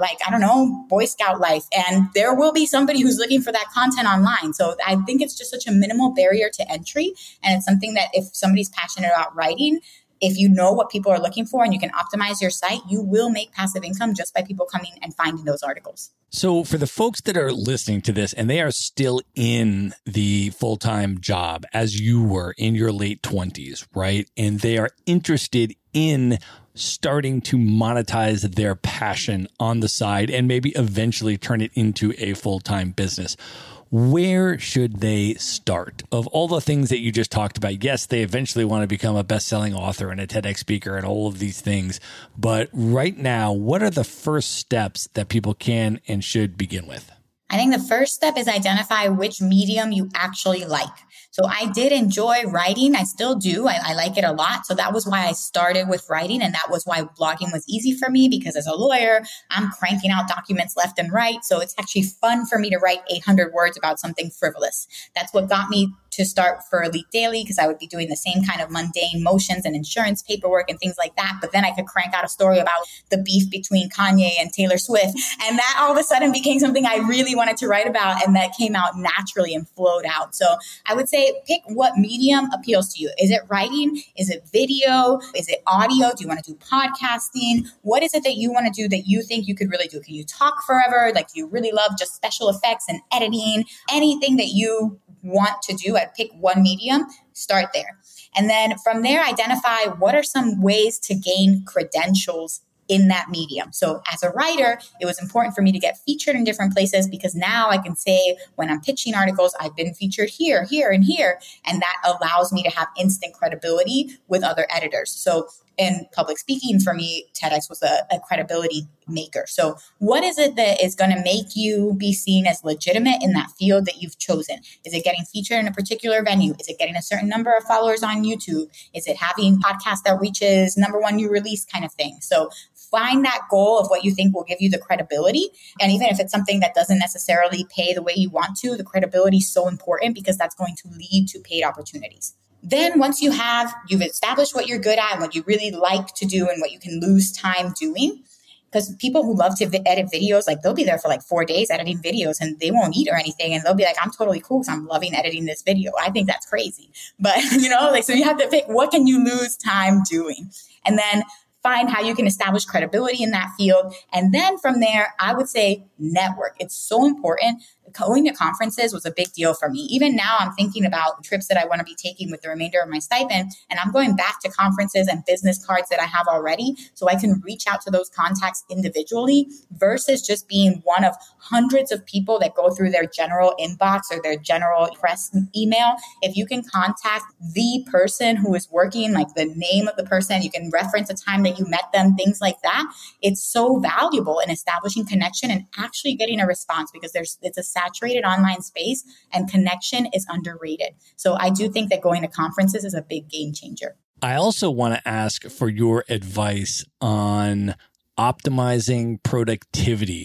S2: Boy Scout life. And there will be somebody who's looking for that content online. So I think it's just such a minimal barrier to entry. And it's something that if somebody's passionate about writing, if you know what people are looking for and you can optimize your site, you will make passive income just by people coming and finding those articles.
S4: So for the folks that are listening to this and they are still in the full-time job as you were in your late 20s, right? And they are interested in starting to monetize their passion on the side and maybe eventually turn it into a full-time business. Where should they start? Of all the things that you just talked about, yes, they eventually want to become a best-selling author and a TEDx speaker and all of these things. But right now, what are the first steps that people can and should begin with?
S2: I think the first step is identify which medium you actually like. So I did enjoy writing. I still do. I like it a lot. So that was why I started with writing. And that was why blogging was easy for me, because as a lawyer, I'm cranking out documents left and right. So it's actually fun for me to write 800 words about something frivolous. That's what got me to start for Elite Daily, because I would be doing the same kind of mundane motions and insurance paperwork and things like that. But then I could crank out a story about the beef between Kanye and Taylor Swift. And that all of a sudden became something I really wanted to write about. And that came out naturally and flowed out. So I would say pick what medium appeals to you. Is it writing? Is it video? Is it audio? Do you want to do podcasting? What is it that you want to do that you think you could really do? Can you talk forever? Like, you really love just special effects and editing? Anything that you want to do, I'd pick one medium, start there. And then from there, identify what are some ways to gain credentials in that medium. So as a writer, it was important for me to get featured in different places, because now I can say when I'm pitching articles, I've been featured here, here, and here. And that allows me to have instant credibility with other editors. So in public speaking, for me, TEDx was a credibility maker. So what is it that is going to make you be seen as legitimate in that field that you've chosen? Is it getting featured in a particular venue? Is it getting a certain number of followers on YouTube? Is it having podcast that reaches #1 new release kind of thing? So find that goal of what you think will give you the credibility. And even if it's something that doesn't necessarily pay the way you want to, the credibility is so important, because that's going to lead to paid opportunities. Then once you've established what you're good at and what you really like to do and what you can lose time doing, because people who love to edit videos, like, they'll be there for like 4 days editing videos and they won't eat or anything. And they'll be like, I'm totally cool because I'm loving editing this video. I think that's crazy. But, so you have to pick, what can you lose time doing? And then find how you can establish credibility in that field. And then from there, I would say network. It's so important. Going to conferences was a big deal for me. Even now, I'm thinking about trips that I want to be taking with the remainder of my stipend. And I'm going back to conferences and business cards that I have already, so I can reach out to those contacts individually versus just being one of hundreds of people that go through their general inbox or their general press email. If you can contact the person who is working, like the name of the person, you can reference a time that you met them, things like that. It's so valuable in establishing connection and actually getting a response, because it's a saturated online space and connection is underrated. So I do think that going to conferences is a big game changer.
S4: I also want to ask for your advice on optimizing productivity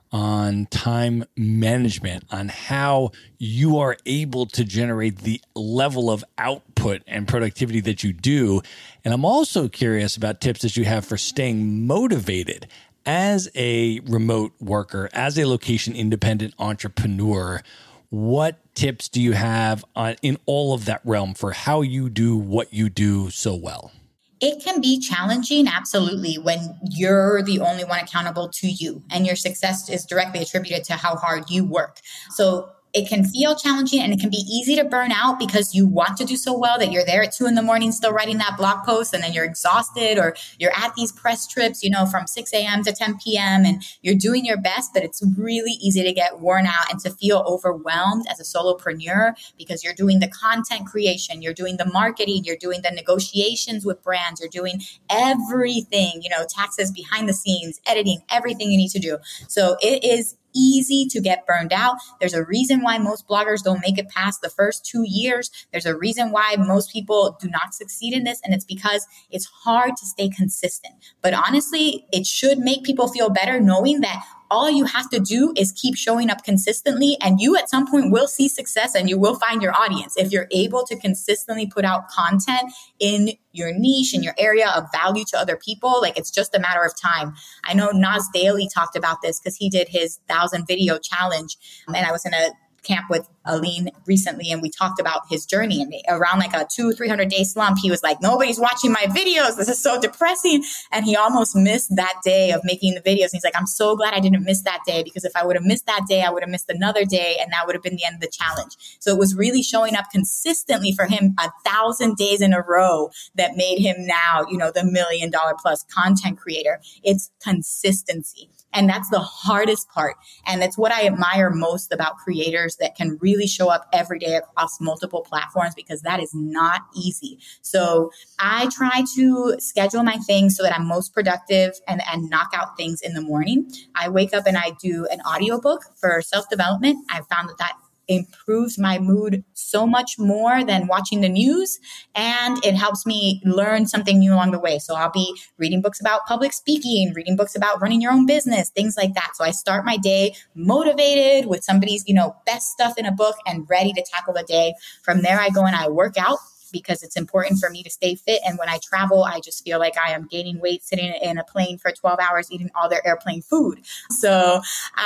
S4: on time management, on how you are able to generate the level of output and productivity that you do. And I'm also curious about tips that you have for staying motivated as a remote worker, as a location independent entrepreneur. What tips do you have in all of that realm for how you do what you do so well?
S2: It can be challenging, absolutely, when you're the only one accountable to you and your success is directly attributed to how hard you work. So it can feel challenging and it can be easy to burn out because you want to do so well that you're there at 2 a.m. still writing that blog post, and then you're exhausted, or you're at these press trips, from 6 a.m. to 10 p.m. and you're doing your best, but it's really easy to get worn out and to feel overwhelmed as a solopreneur because you're doing the content creation, you're doing the marketing, you're doing the negotiations with brands, you're doing everything, taxes, behind the scenes, editing, everything you need to do. So it is easy to get burned out. There's a reason why most bloggers don't make it past the first 2 years. There's a reason why most people do not succeed in this, and it's because it's hard to stay consistent. But honestly, it should make people feel better knowing that all you have to do is keep showing up consistently, and you at some point will see success and you will find your audience. If you're able to consistently put out content in your niche, in your area of value to other people, it's just a matter of time. I know Nas Daily talked about this because he did his 1,000 video challenge, and I was in a camp with Aline recently, and we talked about his journey, and around a 200-300 day slump, he was like, nobody's watching my videos. This is so depressing. And he almost missed that day of making the videos. And he's like, I'm so glad I didn't miss that day, because if I would have missed that day, I would have missed another day, and that would have been the end of the challenge. So it was really showing up consistently for him 1,000 days in a row that made him now, the $1 million plus content creator. It's consistency. And that's the hardest part. And that's what I admire most about creators that can really show up every day across multiple platforms, because that is not easy. So I try to schedule my things so that I'm most productive and knock out things in the morning. I wake up and I do an audiobook for self-development. I found that improves my mood so much more than watching the news, and it helps me learn something new along the way. So I'll be reading books about public speaking, reading books about running your own business, things like that. So I start my day motivated with somebody's, best stuff in a book and ready to tackle the day. From there, I go and I work out, because it's important for me to stay fit. And when I travel, I just feel like I am gaining weight sitting in a plane for 12 hours, eating all their airplane food. So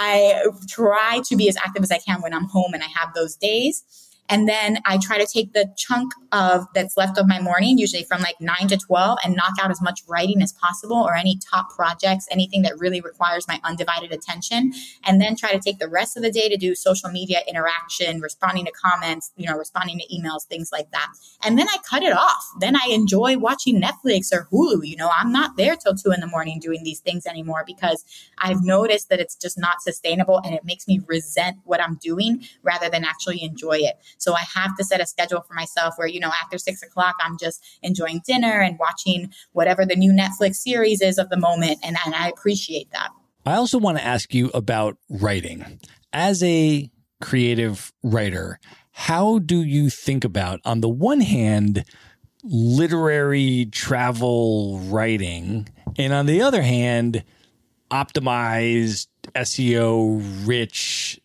S2: I try to be as active as I can when I'm home and I have those days. And then I try to take the chunk that's left of my morning, usually from 9 to 12, and knock out as much writing as possible, or any top projects, anything that really requires my undivided attention. And then try to take the rest of the day to do social media interaction, responding to comments, responding to emails, things like that. And then I cut it off. Then I enjoy watching Netflix or Hulu. I'm not there till 2 a.m. doing these things anymore, because I've noticed that it's just not sustainable, and it makes me resent what I'm doing rather than actually enjoy it. So I have to set a schedule for myself where, after 6 o'clock, I'm just enjoying dinner and watching whatever the new Netflix series is of the moment. And I appreciate that.
S4: I also want to ask you about writing. As a creative writer, how do you think about, on the one hand, literary travel writing, and on the other hand, optimized SEO rich,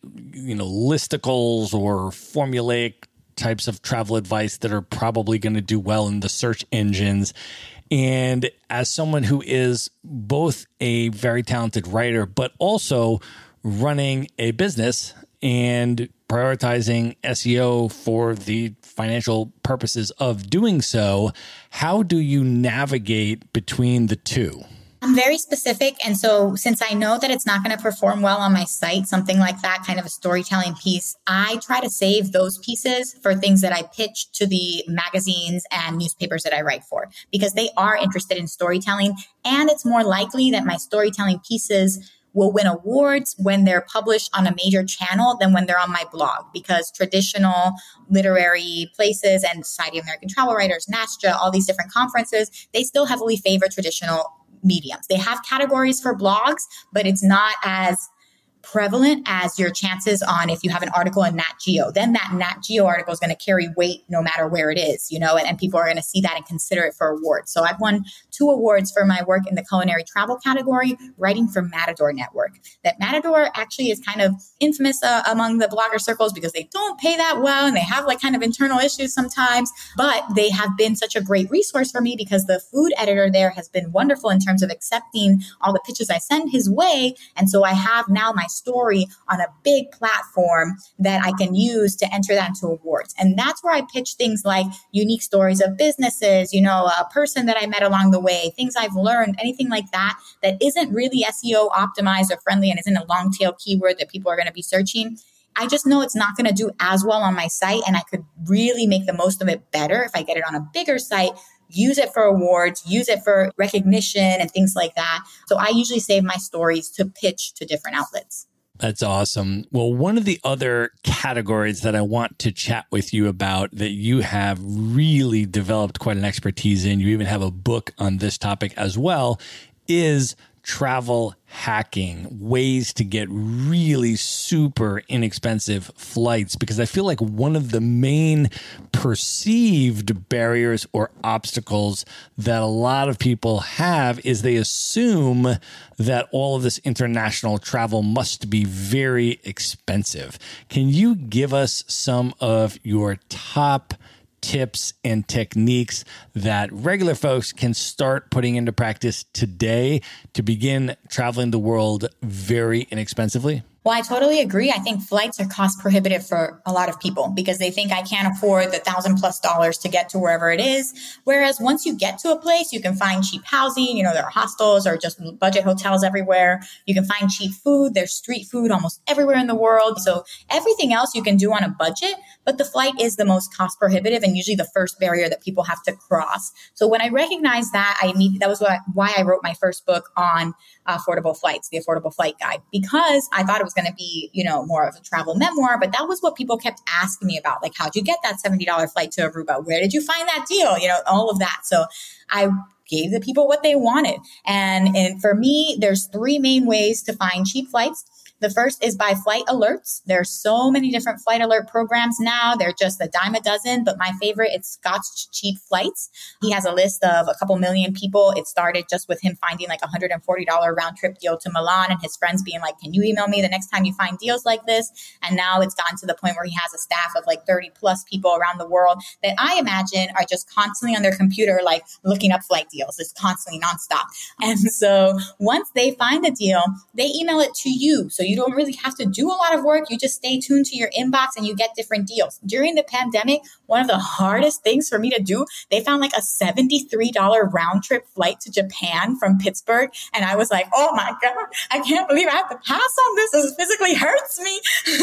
S4: listicles or formulaic types of travel advice that are probably going to do well in the search engines? And as someone who is both a very talented writer, but also running a business and prioritizing SEO for the financial purposes of doing so, how do you navigate between the two?
S2: I'm very specific. And so since I know that it's not going to perform well on my site, something like that, kind of a storytelling piece, I try to save those pieces for things that I pitch to the magazines and newspapers that I write for, because they are interested in storytelling. And it's more likely that my storytelling pieces will win awards when they're published on a major channel than when they're on my blog, because traditional literary places and Society of American Travel Writers, NASJA, all these different conferences, they still heavily favor traditional mediums. They have categories for blogs, but it's not as prevalent as your chances on if you have an article in Nat Geo. Then that Nat Geo article is going to carry weight no matter where it is, and people are going to see that and consider it for awards. So I've won 2 awards for my work in the culinary travel category, writing for Matador Network. That Matador actually is kind of infamous among the blogger circles because they don't pay that well and they have like kind of internal issues sometimes, but they have been such a great resource for me because the food editor there has been wonderful in terms of accepting all the pitches I send his way. And so I have now my story on a big platform that I can use to enter that into awards. And that's where I pitch things like unique stories of businesses, a person that I met along the way, things I've learned, anything like that isn't really SEO optimized or friendly and isn't a long tail keyword that people are going to be searching. I just know it's not going to do as well on my site, and I could really make the most of it better if I get it on a bigger site, use it for awards, use it for recognition and things like that. So I usually save my stories to pitch to different outlets.
S4: That's awesome. Well, one of the other categories that I want to chat with you about that you have really developed quite an expertise in, you even have a book on this topic as well, is travel hacking, ways to get really super inexpensive flights. Because I feel like one of the main perceived barriers or obstacles that a lot of people have is they assume that all of this international travel must be very expensive. Can you give us some of your top tips and techniques that regular folks can start putting into practice today to begin traveling the world very inexpensively?
S2: Well, I totally agree. I think flights are cost prohibitive for a lot of people because they think I can't afford the $1,000+ to get to wherever it is. Whereas once you get to a place, you can find cheap housing. There are hostels or just budget hotels everywhere. You can find cheap food. There's street food almost everywhere in the world. So everything else you can do on a budget, but the flight is the most cost prohibitive and usually the first barrier that people have to cross. So when I recognized that, that was why I wrote my first book on affordable flights, the Affordable Flight Guide, because I thought it was going to be, more of a travel memoir, but that was what people kept asking me about. Like, how'd you get that $70 flight to Aruba? Where did you find that deal? All of that. So I gave the people what they wanted. And for me, there's 3 main ways to find cheap flights. The first is by flight alerts. There's so many different flight alert programs now. They're just a dime a dozen, but my favorite is Scott's Cheap Flights. He has a list of a couple million people. It started just with him finding like $140 round trip deal to Milan and his friends being like, can you email me the next time you find deals like this? And now it's gotten to the point where he has a staff of like 30 plus people around the world that I imagine are just constantly on their computer, like looking up flight deals. It's constantly nonstop. And so once they find a deal, they email it to you. So you don't really have to do a lot of work. You just stay tuned to your inbox and you get different deals. During the pandemic, one of the hardest things for me to do, they found like a $73 round trip flight to Japan from Pittsburgh. And I was like, oh my God, I can't believe I have to pass on this. This physically hurts me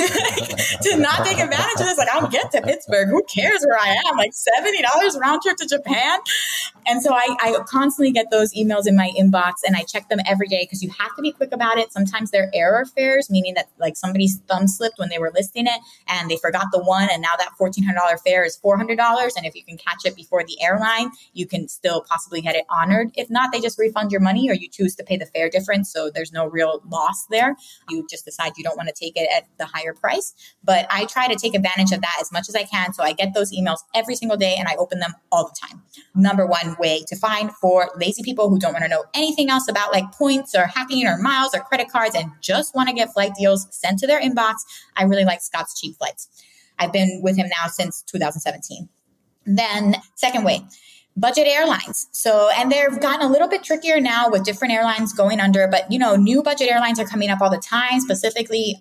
S2: to not take advantage of this. Like, I'll get to Pittsburgh. Who cares where I am? Like $70 round trip to Japan. And so I constantly get those emails in my inbox and I check them every day because you have to be quick about it. Sometimes they're error fares, meaning that like somebody's thumb slipped when they were listing it and they forgot the one. And now that $1,400 fare is $400. And if you can catch it before the airline, you can still possibly get it honored. If not, they just refund your money or you choose to pay the fare difference. So there's no real loss there. You just decide you don't want to take it at the higher price. But I try to take advantage of that as much as I can. So I get those emails every single day and I open them all the time. Number one way to find for lazy people who don't want to know anything else about like points or hacking or miles or credit cards and just want to get flight deals sent to their inbox. I really like Scott's Cheap Flights. I've been with him now since 2017. Then second way, budget airlines. So, and they've gotten a little bit trickier now with different airlines going under, but new budget airlines are coming up all the time. Specifically,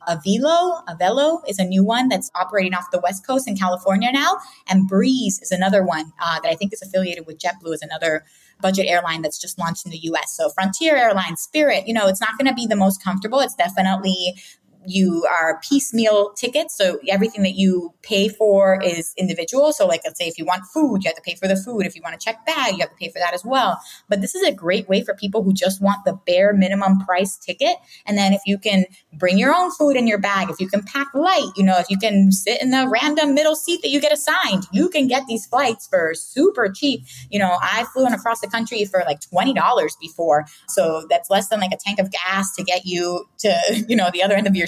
S2: Avelo is a new one that's operating off the West Coast in California now. And Breeze is another one that I think is affiliated with JetBlue, is another budget airline that's just launched in the US. So Frontier Airlines, Spirit, it's not going to be the most comfortable. It's definitely you are piecemeal tickets. So everything that you pay for is individual. So like, let's say if you want food, you have to pay for the food. If you want to check bag, you have to pay for that as well. But this is a great way for people who just want the bare minimum price ticket. And then if you can bring your own food in your bag, if you can pack light, if you can sit in the random middle seat that you get assigned, you can get these flights for super cheap. I flew across the country for like $20 before. So that's less than like a tank of gas to get you to, the other end of your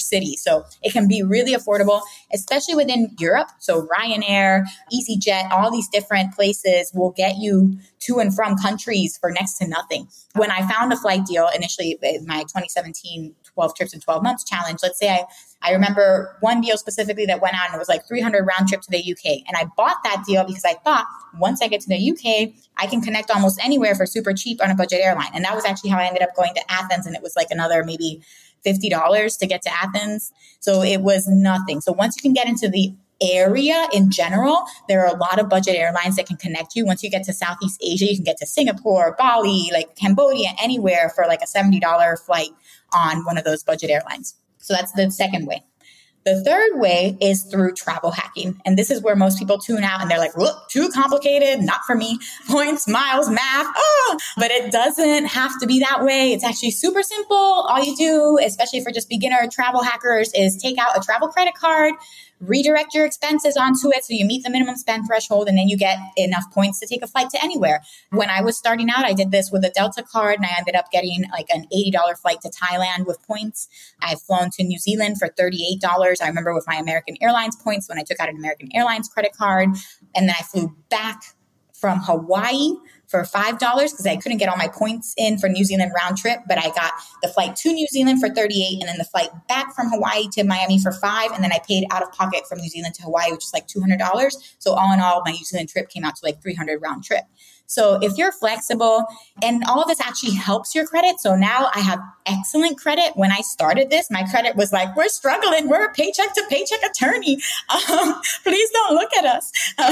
S2: city. So it can be really affordable, especially within Europe. So Ryanair, EasyJet, all these different places will get you to and from countries for next to nothing. When I found a flight deal initially, my 2017 12 trips in 12 months challenge, let's say I remember one deal specifically that went on. It was like 300 round trip to the UK. And I bought that deal because I thought once I get to the UK, I can connect almost anywhere for super cheap on a budget airline. And that was actually how I ended up going to Athens. And it was like another maybe $50 to get to Athens. So it was nothing. So once you can get into the area in general, there are a lot of budget airlines that can connect you. Once you get to Southeast Asia, you can get to Singapore, Bali, like Cambodia, anywhere for like a $70 flight on one of those budget airlines. So that's the second way. The third way is through travel hacking. And this is where most people tune out and they're like, look, too complicated, not for me. Points, miles, math. Oh, but it doesn't have to be that way. It's actually super simple. All you do, especially for just beginner travel hackers, is take out a travel credit card, redirect your expenses onto it so you meet the minimum spend threshold, and then you get enough points to take a flight to anywhere. When I was starting out, I did this with a Delta card, and I ended up getting like an $80 flight to Thailand with points. I've flown to New Zealand for $38. I remember with my American Airlines points when I took out an American Airlines credit card, and then I flew back from Hawaii for $5 because I couldn't get all my points in for New Zealand round trip, but I got the flight to New Zealand for $38 and then the flight back from Hawaii to Miami for $5. And then I paid out of pocket from New Zealand to Hawaii, which is like $200. So all in all, my New Zealand trip came out to like $300 round trip. So if you're flexible, and all of this actually helps your credit. So now I have excellent credit. When I started this, my credit was like, we're struggling. We're a paycheck to paycheck attorney. Please don't look at us.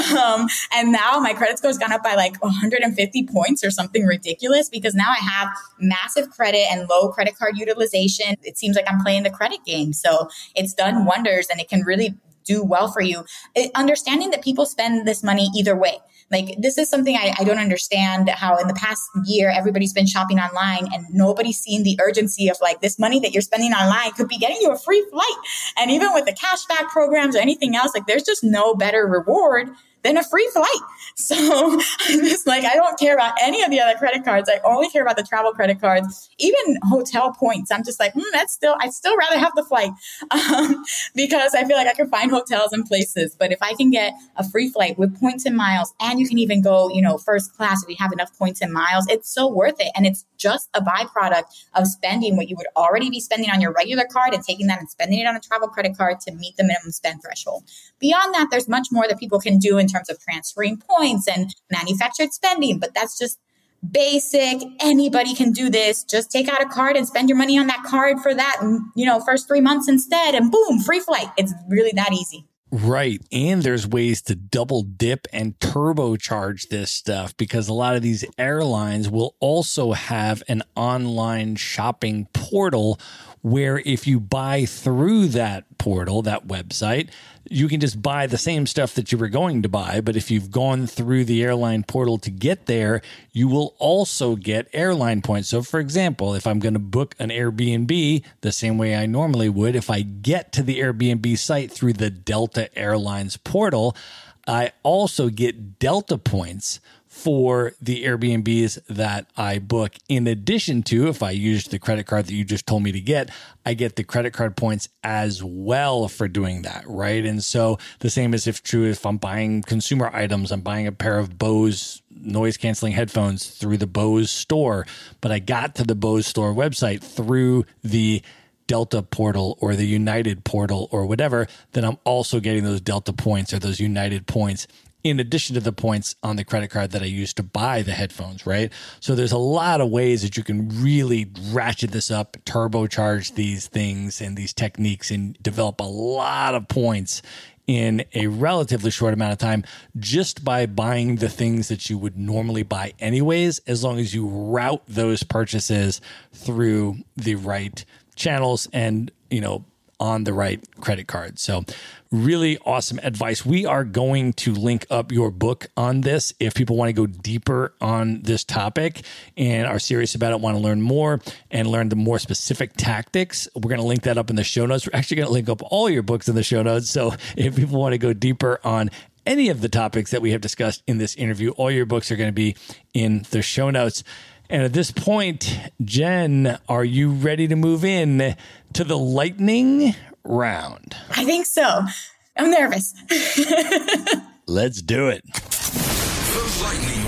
S2: And now my credit score has gone up by like 150 points or something ridiculous because now I have massive credit and low credit card utilization. It seems like I'm playing the credit game. So it's done wonders and it can really do well for you. Understanding that people spend this money either way. Like, this is something I don't understand, how in the past year, everybody's been shopping online and nobody's seen the urgency of like this money that you're spending online could be getting you a free flight. And even with the cashback programs or anything else, like there's just no better reward than a free flight. So I'm just like, I don't care about any of the other credit cards. I only care about the travel credit cards, even hotel points. I'm just like, I'd still rather have the flight because I feel like I can find hotels and places. But if I can get a free flight with points and miles, and you can even go, first class if you have enough points and miles, it's so worth it. And it's just a byproduct of spending what you would already be spending on your regular card and taking that and spending it on a travel credit card to meet the minimum spend threshold. Beyond that, there's much more that people can do in terms of transferring points and manufactured spending, but that's just basic. Anybody can do this. Just take out a card and spend your money on that card for that, first 3 months instead, and boom, free flight. It's really that easy.
S4: Right. And there's ways to double dip and turbocharge this stuff because a lot of these airlines will also have an online shopping portal where if you buy through that portal, that website, you can just buy the same stuff that you were going to buy. But if you've gone through the airline portal to get there, you will also get airline points. So for example, if I'm going to book an Airbnb the same way I normally would, if I get to the Airbnb site through the Delta Airlines portal, I also get Delta points for the Airbnbs that I book. In addition to, if I use the credit card that you just told me to get, I get the credit card points as well for doing that, right? And so the same is if I'm buying consumer items, I'm buying a pair of Bose noise canceling headphones through the Bose store, but I got to the Bose store website through the Delta portal or the United portal or whatever, then I'm also getting those Delta points or those United points in addition to the points on the credit card that I used to buy the headphones, right? So there's a lot of ways that you can really ratchet this up, turbocharge these things and these techniques and develop a lot of points in a relatively short amount of time just by buying the things that you would normally buy anyways, as long as you route those purchases through the right channels and, on the right credit card. So really awesome advice. We are going to link up your book on this if people want to go deeper on this topic and are serious about it, want to learn more and learn the more specific tactics. We're going to link that up in the show notes. We're actually going to link up all your books in the show notes. So if people want to go deeper on any of the topics that we have discussed in this interview, all your books are going to be in the show notes. And at this point, Jen, are you ready to move in to the lightning round?
S2: I think so. I'm nervous.
S4: Let's do it.
S3: The lightning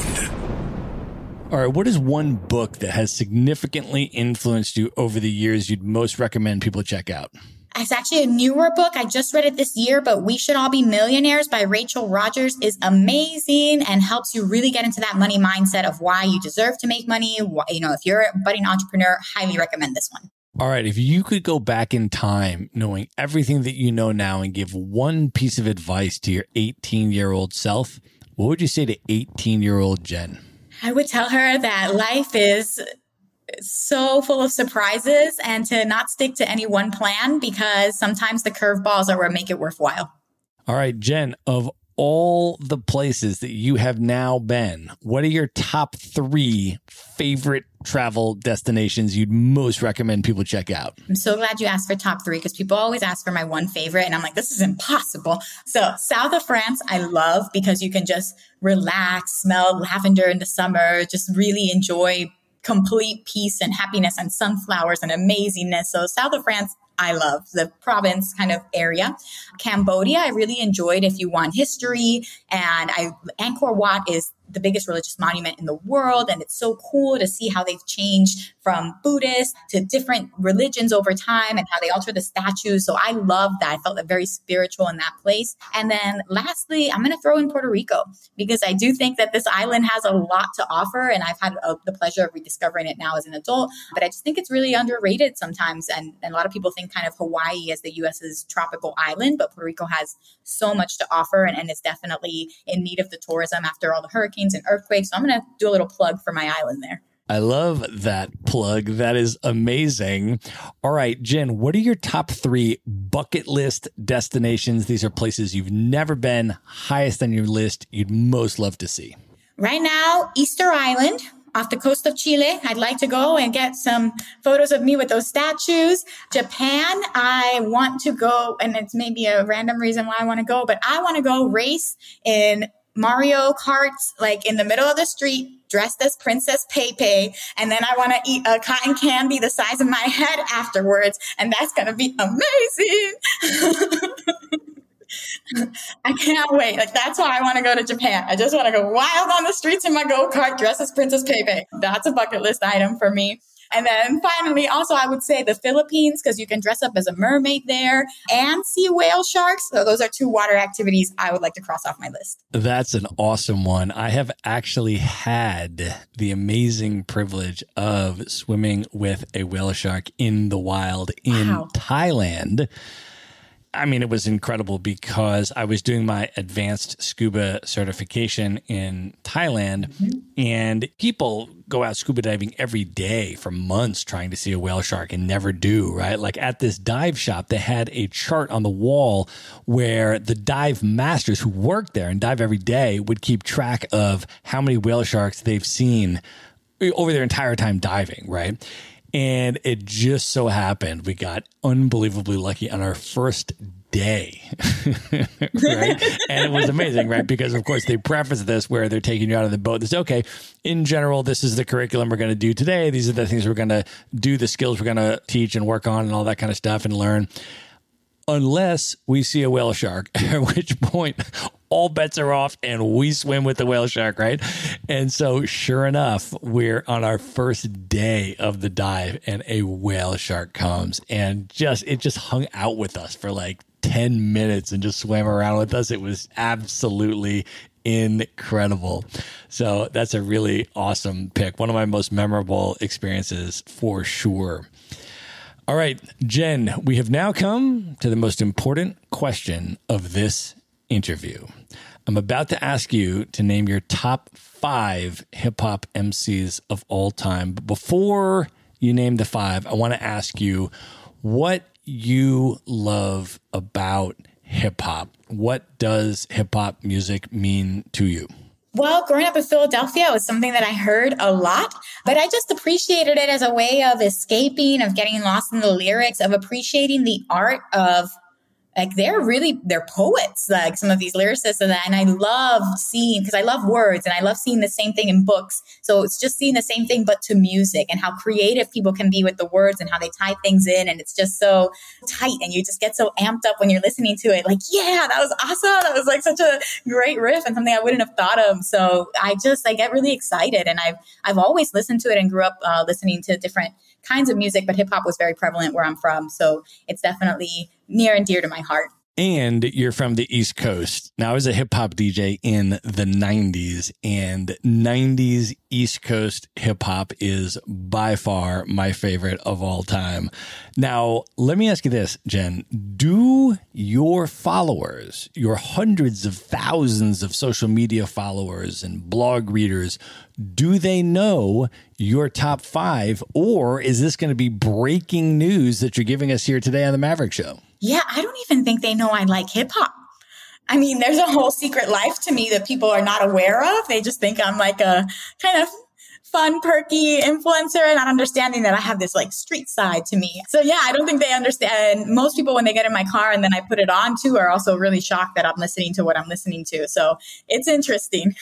S3: round.
S4: All right. What is one book that has significantly influenced you over the years you'd most recommend people check out?
S2: It's actually a newer book. I just read it this year, but We Should All Be Millionaires by Rachel Rodgers is amazing and helps you really get into that money mindset of why you deserve to make money. If you're a budding entrepreneur, highly recommend this one.
S4: All right. If you could go back in time, knowing everything that you know now, and give one piece of advice to your 18-year-old self, what would you say to 18-year-old Jen?
S2: I would tell her that life is so full of surprises and to not stick to any one plan, because sometimes the curveballs are what make it worthwhile.
S4: All right, Jen, of all the places that you have now been, what are your top 3 favorite travel destinations you'd most recommend people check out?
S2: I'm so glad you asked for top 3, because people always ask for my one favorite and I'm like, this is impossible. So south of France, I love, because you can just relax, smell lavender in the summer, just really enjoy complete peace and happiness and sunflowers and amazingness. So south of France, I love the province kind of area. Cambodia, I really enjoyed if you want history. And Angkor Wat is the biggest religious monument in the world. And it's so cool to see how they've changed from Buddhist to different religions over time and how they alter the statues. So I love that. I felt very spiritual in that place. And then lastly, I'm going to throw in Puerto Rico, because I do think that this island has a lot to offer. And I've had the pleasure of rediscovering it now as an adult. But I just think it's really underrated sometimes. And a lot of people think kind of Hawaii as the U.S.'s tropical island, but Puerto Rico has so much to offer and is definitely in need of the tourism after all the hurricanes and earthquakes. So I'm going to do a little plug for my island there.
S4: I love that plug. That is amazing. All right, Jen, what are your top 3 bucket list destinations? These are places you've never been, highest on your list, you'd most love to see.
S2: Right now, Easter Island off the coast of Chile. I'd like to go and get some photos of me with those statues. Japan, I want to go, and it's maybe a random reason why I want to go, but I want to go race in Mario Karts, like in the middle of the street, dressed as Princess Pepe. And then I want to eat a cotton candy the size of my head afterwards. And that's going to be amazing. I can't wait. Like, that's why I want to go to Japan. I just want to go wild on the streets in my go-kart dressed as Princess Pepe. That's a bucket list item for me. And then finally, also, I would say the Philippines, because you can dress up as a mermaid there and see whale sharks. So those are 2 water activities I would like to cross off my list.
S4: That's an awesome one. I have actually had the amazing privilege of swimming with a whale shark in the wild in Thailand. I mean, it was incredible because I was doing my advanced scuba certification in Thailand, and people go out scuba diving every day for months trying to see a whale shark and never do, right? Like at this dive shop, they had a chart on the wall where the dive masters who work there and dive every day would keep track of how many whale sharks they've seen over their entire time diving, right? And it just so happened we got unbelievably lucky on our first day, right? And it was amazing, right? Because, of course, they preface this where they're taking you out of the boat. They say, okay, in general, this is the curriculum we're going to do today. These are the things we're going to do, the skills we're going to teach and work on and all that kind of stuff and learn. Unless we see a whale shark, at which point all bets are off and we swim with the whale shark, right? And so sure enough, we're on our first day of the dive and a whale shark comes and it just hung out with us for like 10 minutes and just swam around with us. It was absolutely incredible. So that's a really awesome pick. One of my most memorable experiences for sure. All right, Jen, we have now come to the most important question of this interview. I'm about to ask you to name your top 5 hip hop MCs of all time. But before you name the 5, I want to ask you what you love about hip hop. What does hip hop music mean to you?
S2: Well, growing up in Philadelphia, it was something that I heard a lot, but I just appreciated it as a way of escaping, of getting lost in the lyrics, of appreciating the art of like they're poets, like some of these lyricists, and I love seeing, because I love words and I love seeing the same thing in books. So it's just seeing the same thing, but to music, and how creative people can be with the words and how they tie things in. And it's just so tight, and you just get so amped up when you're listening to it. Like, yeah, that was awesome. That was like such a great riff and something I wouldn't have thought of. So I get really excited, and I've always listened to it and grew up listening to different kinds of music, but hip hop was very prevalent where I'm from. So it's definitely near and dear to my heart.
S4: And you're from the East Coast. Now, I was a hip hop DJ in the 90s, and 90s East Coast hip hop is by far my favorite of all time. Now, let me ask you this, Jen. Do your followers, your hundreds of thousands of social media followers and blog readers, do they know your top 5, or is this going to be breaking news that you're giving us here today on the Maverick Show?
S2: Yeah, I don't even think they know I like hip hop. I mean, there's a whole secret life to me that people are not aware of. They just think I'm like a kind of fun, perky influencer, and not understanding that I have this like street side to me. So yeah, I don't think they understand. Most people, when they get in my car and then I put it on too, are also really shocked that I'm listening to what I'm listening to. So it's interesting.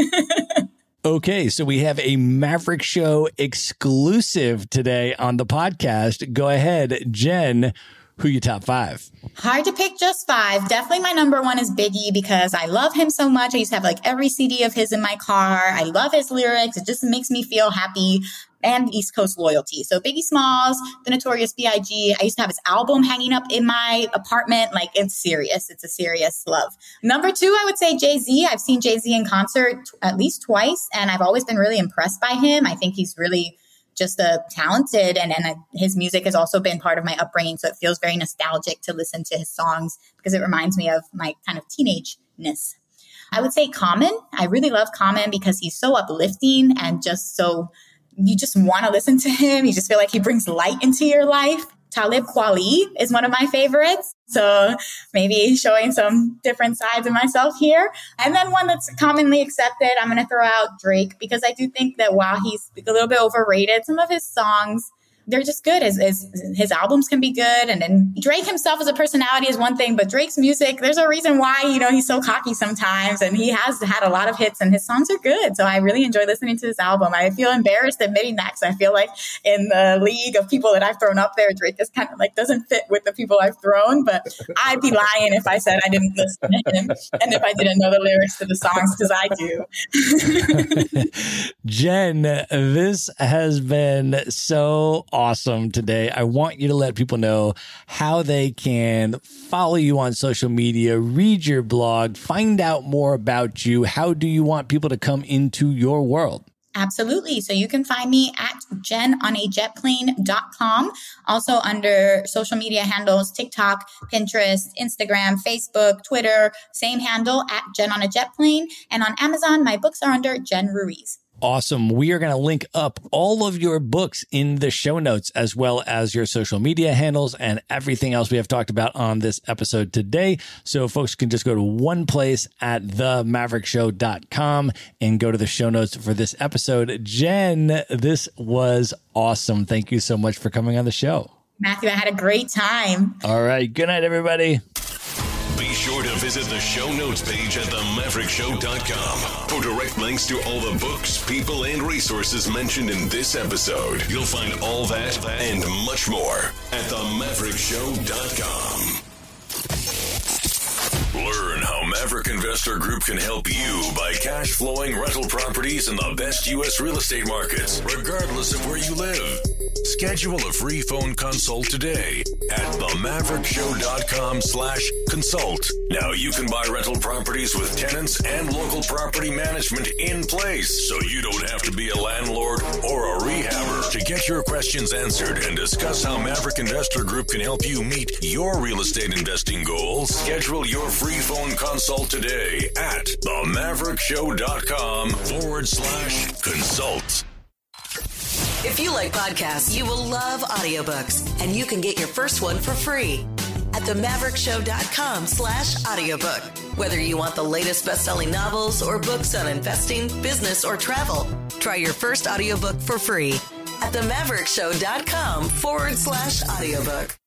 S4: Okay, so we have a Maverick Show exclusive today on the podcast. Go ahead, Jen. Who your top 5?
S2: Hard to pick just 5. Definitely my number 1 is Biggie, because I love him so much. I used to have like every CD of his in my car. I love his lyrics. It just makes me feel happy, and East Coast loyalty. So Biggie Smalls, the Notorious B.I.G. I used to have his album hanging up in my apartment. Like, it's serious. It's a serious love. Number 2, I would say Jay-Z. I've seen Jay-Z in concert at least twice, and I've always been really impressed by him. I think he's really just a talented, and his music has also been part of my upbringing. So it feels very nostalgic to listen to his songs, because it reminds me of my kind of teenageness. I would say Common. I really love Common because he's so uplifting and just so, you just want to listen to him. You just feel like he brings light into your life. Talib Kweli is one of my favorites. So maybe showing some different sides of myself here. And then one that's commonly accepted, I'm going to throw out Drake, because I do think that while he's a little bit overrated, some of his songs, they're just good. His albums can be good. And then Drake himself as a personality is one thing, but Drake's music, there's a reason why, he's so cocky sometimes, and he has had a lot of hits and his songs are good. So I really enjoy listening to his album. I feel embarrassed admitting that, because I feel like in the league of people that I've thrown up there, Drake is kind of like doesn't fit with the people I've thrown, but I'd be lying if I said I didn't listen to him and if I didn't know the lyrics to the songs, because I do.
S4: Jen, this has been so awesome today. I want you to let people know how they can follow you on social media, read your blog, find out more about you. How do you want people to come into your world?
S2: Absolutely. So you can find me at jenonajetplane.com. Also under social media handles, TikTok, Pinterest, Instagram, Facebook, Twitter, same handle at JenOnAJetPlane. And on Amazon, my books are under Jen Ruiz.
S4: Awesome. We are going to link up all of your books in the show notes, as well as your social media handles and everything else we have talked about on this episode today. So folks can just go to one place at themaverickshow.com and go to the show notes for this episode. Jen, this was awesome. Thank you so much for coming on the show.
S2: Matthew, I had a great time.
S4: All right. Good night, everybody.
S3: Be sure to visit the show notes page at themaverickshow.com for direct links to all the books, people, and resources mentioned in this episode. You'll find all that and much more at themaverickshow.com. Learn how Maverick Investor Group can help you buy cash flowing rental properties in the best U.S. real estate markets, regardless of where you live. Schedule a free phone consult today at themaverickshow.com/consult. Now you can buy rental properties with tenants and local property management in place, so you don't have to be a landlord or a rehabber. To get your questions answered and discuss how Maverick Investor Group can help you meet your real estate investing goals, schedule your free phone consult today at themaverickshow.com/consult.
S5: If you like podcasts, you will love audiobooks, and you can get your first one for free at themaverickshow.com/audiobook. Whether you want the latest best-selling novels or books on investing, business, or travel, try your first audiobook for free at themaverickshow.com/audiobook.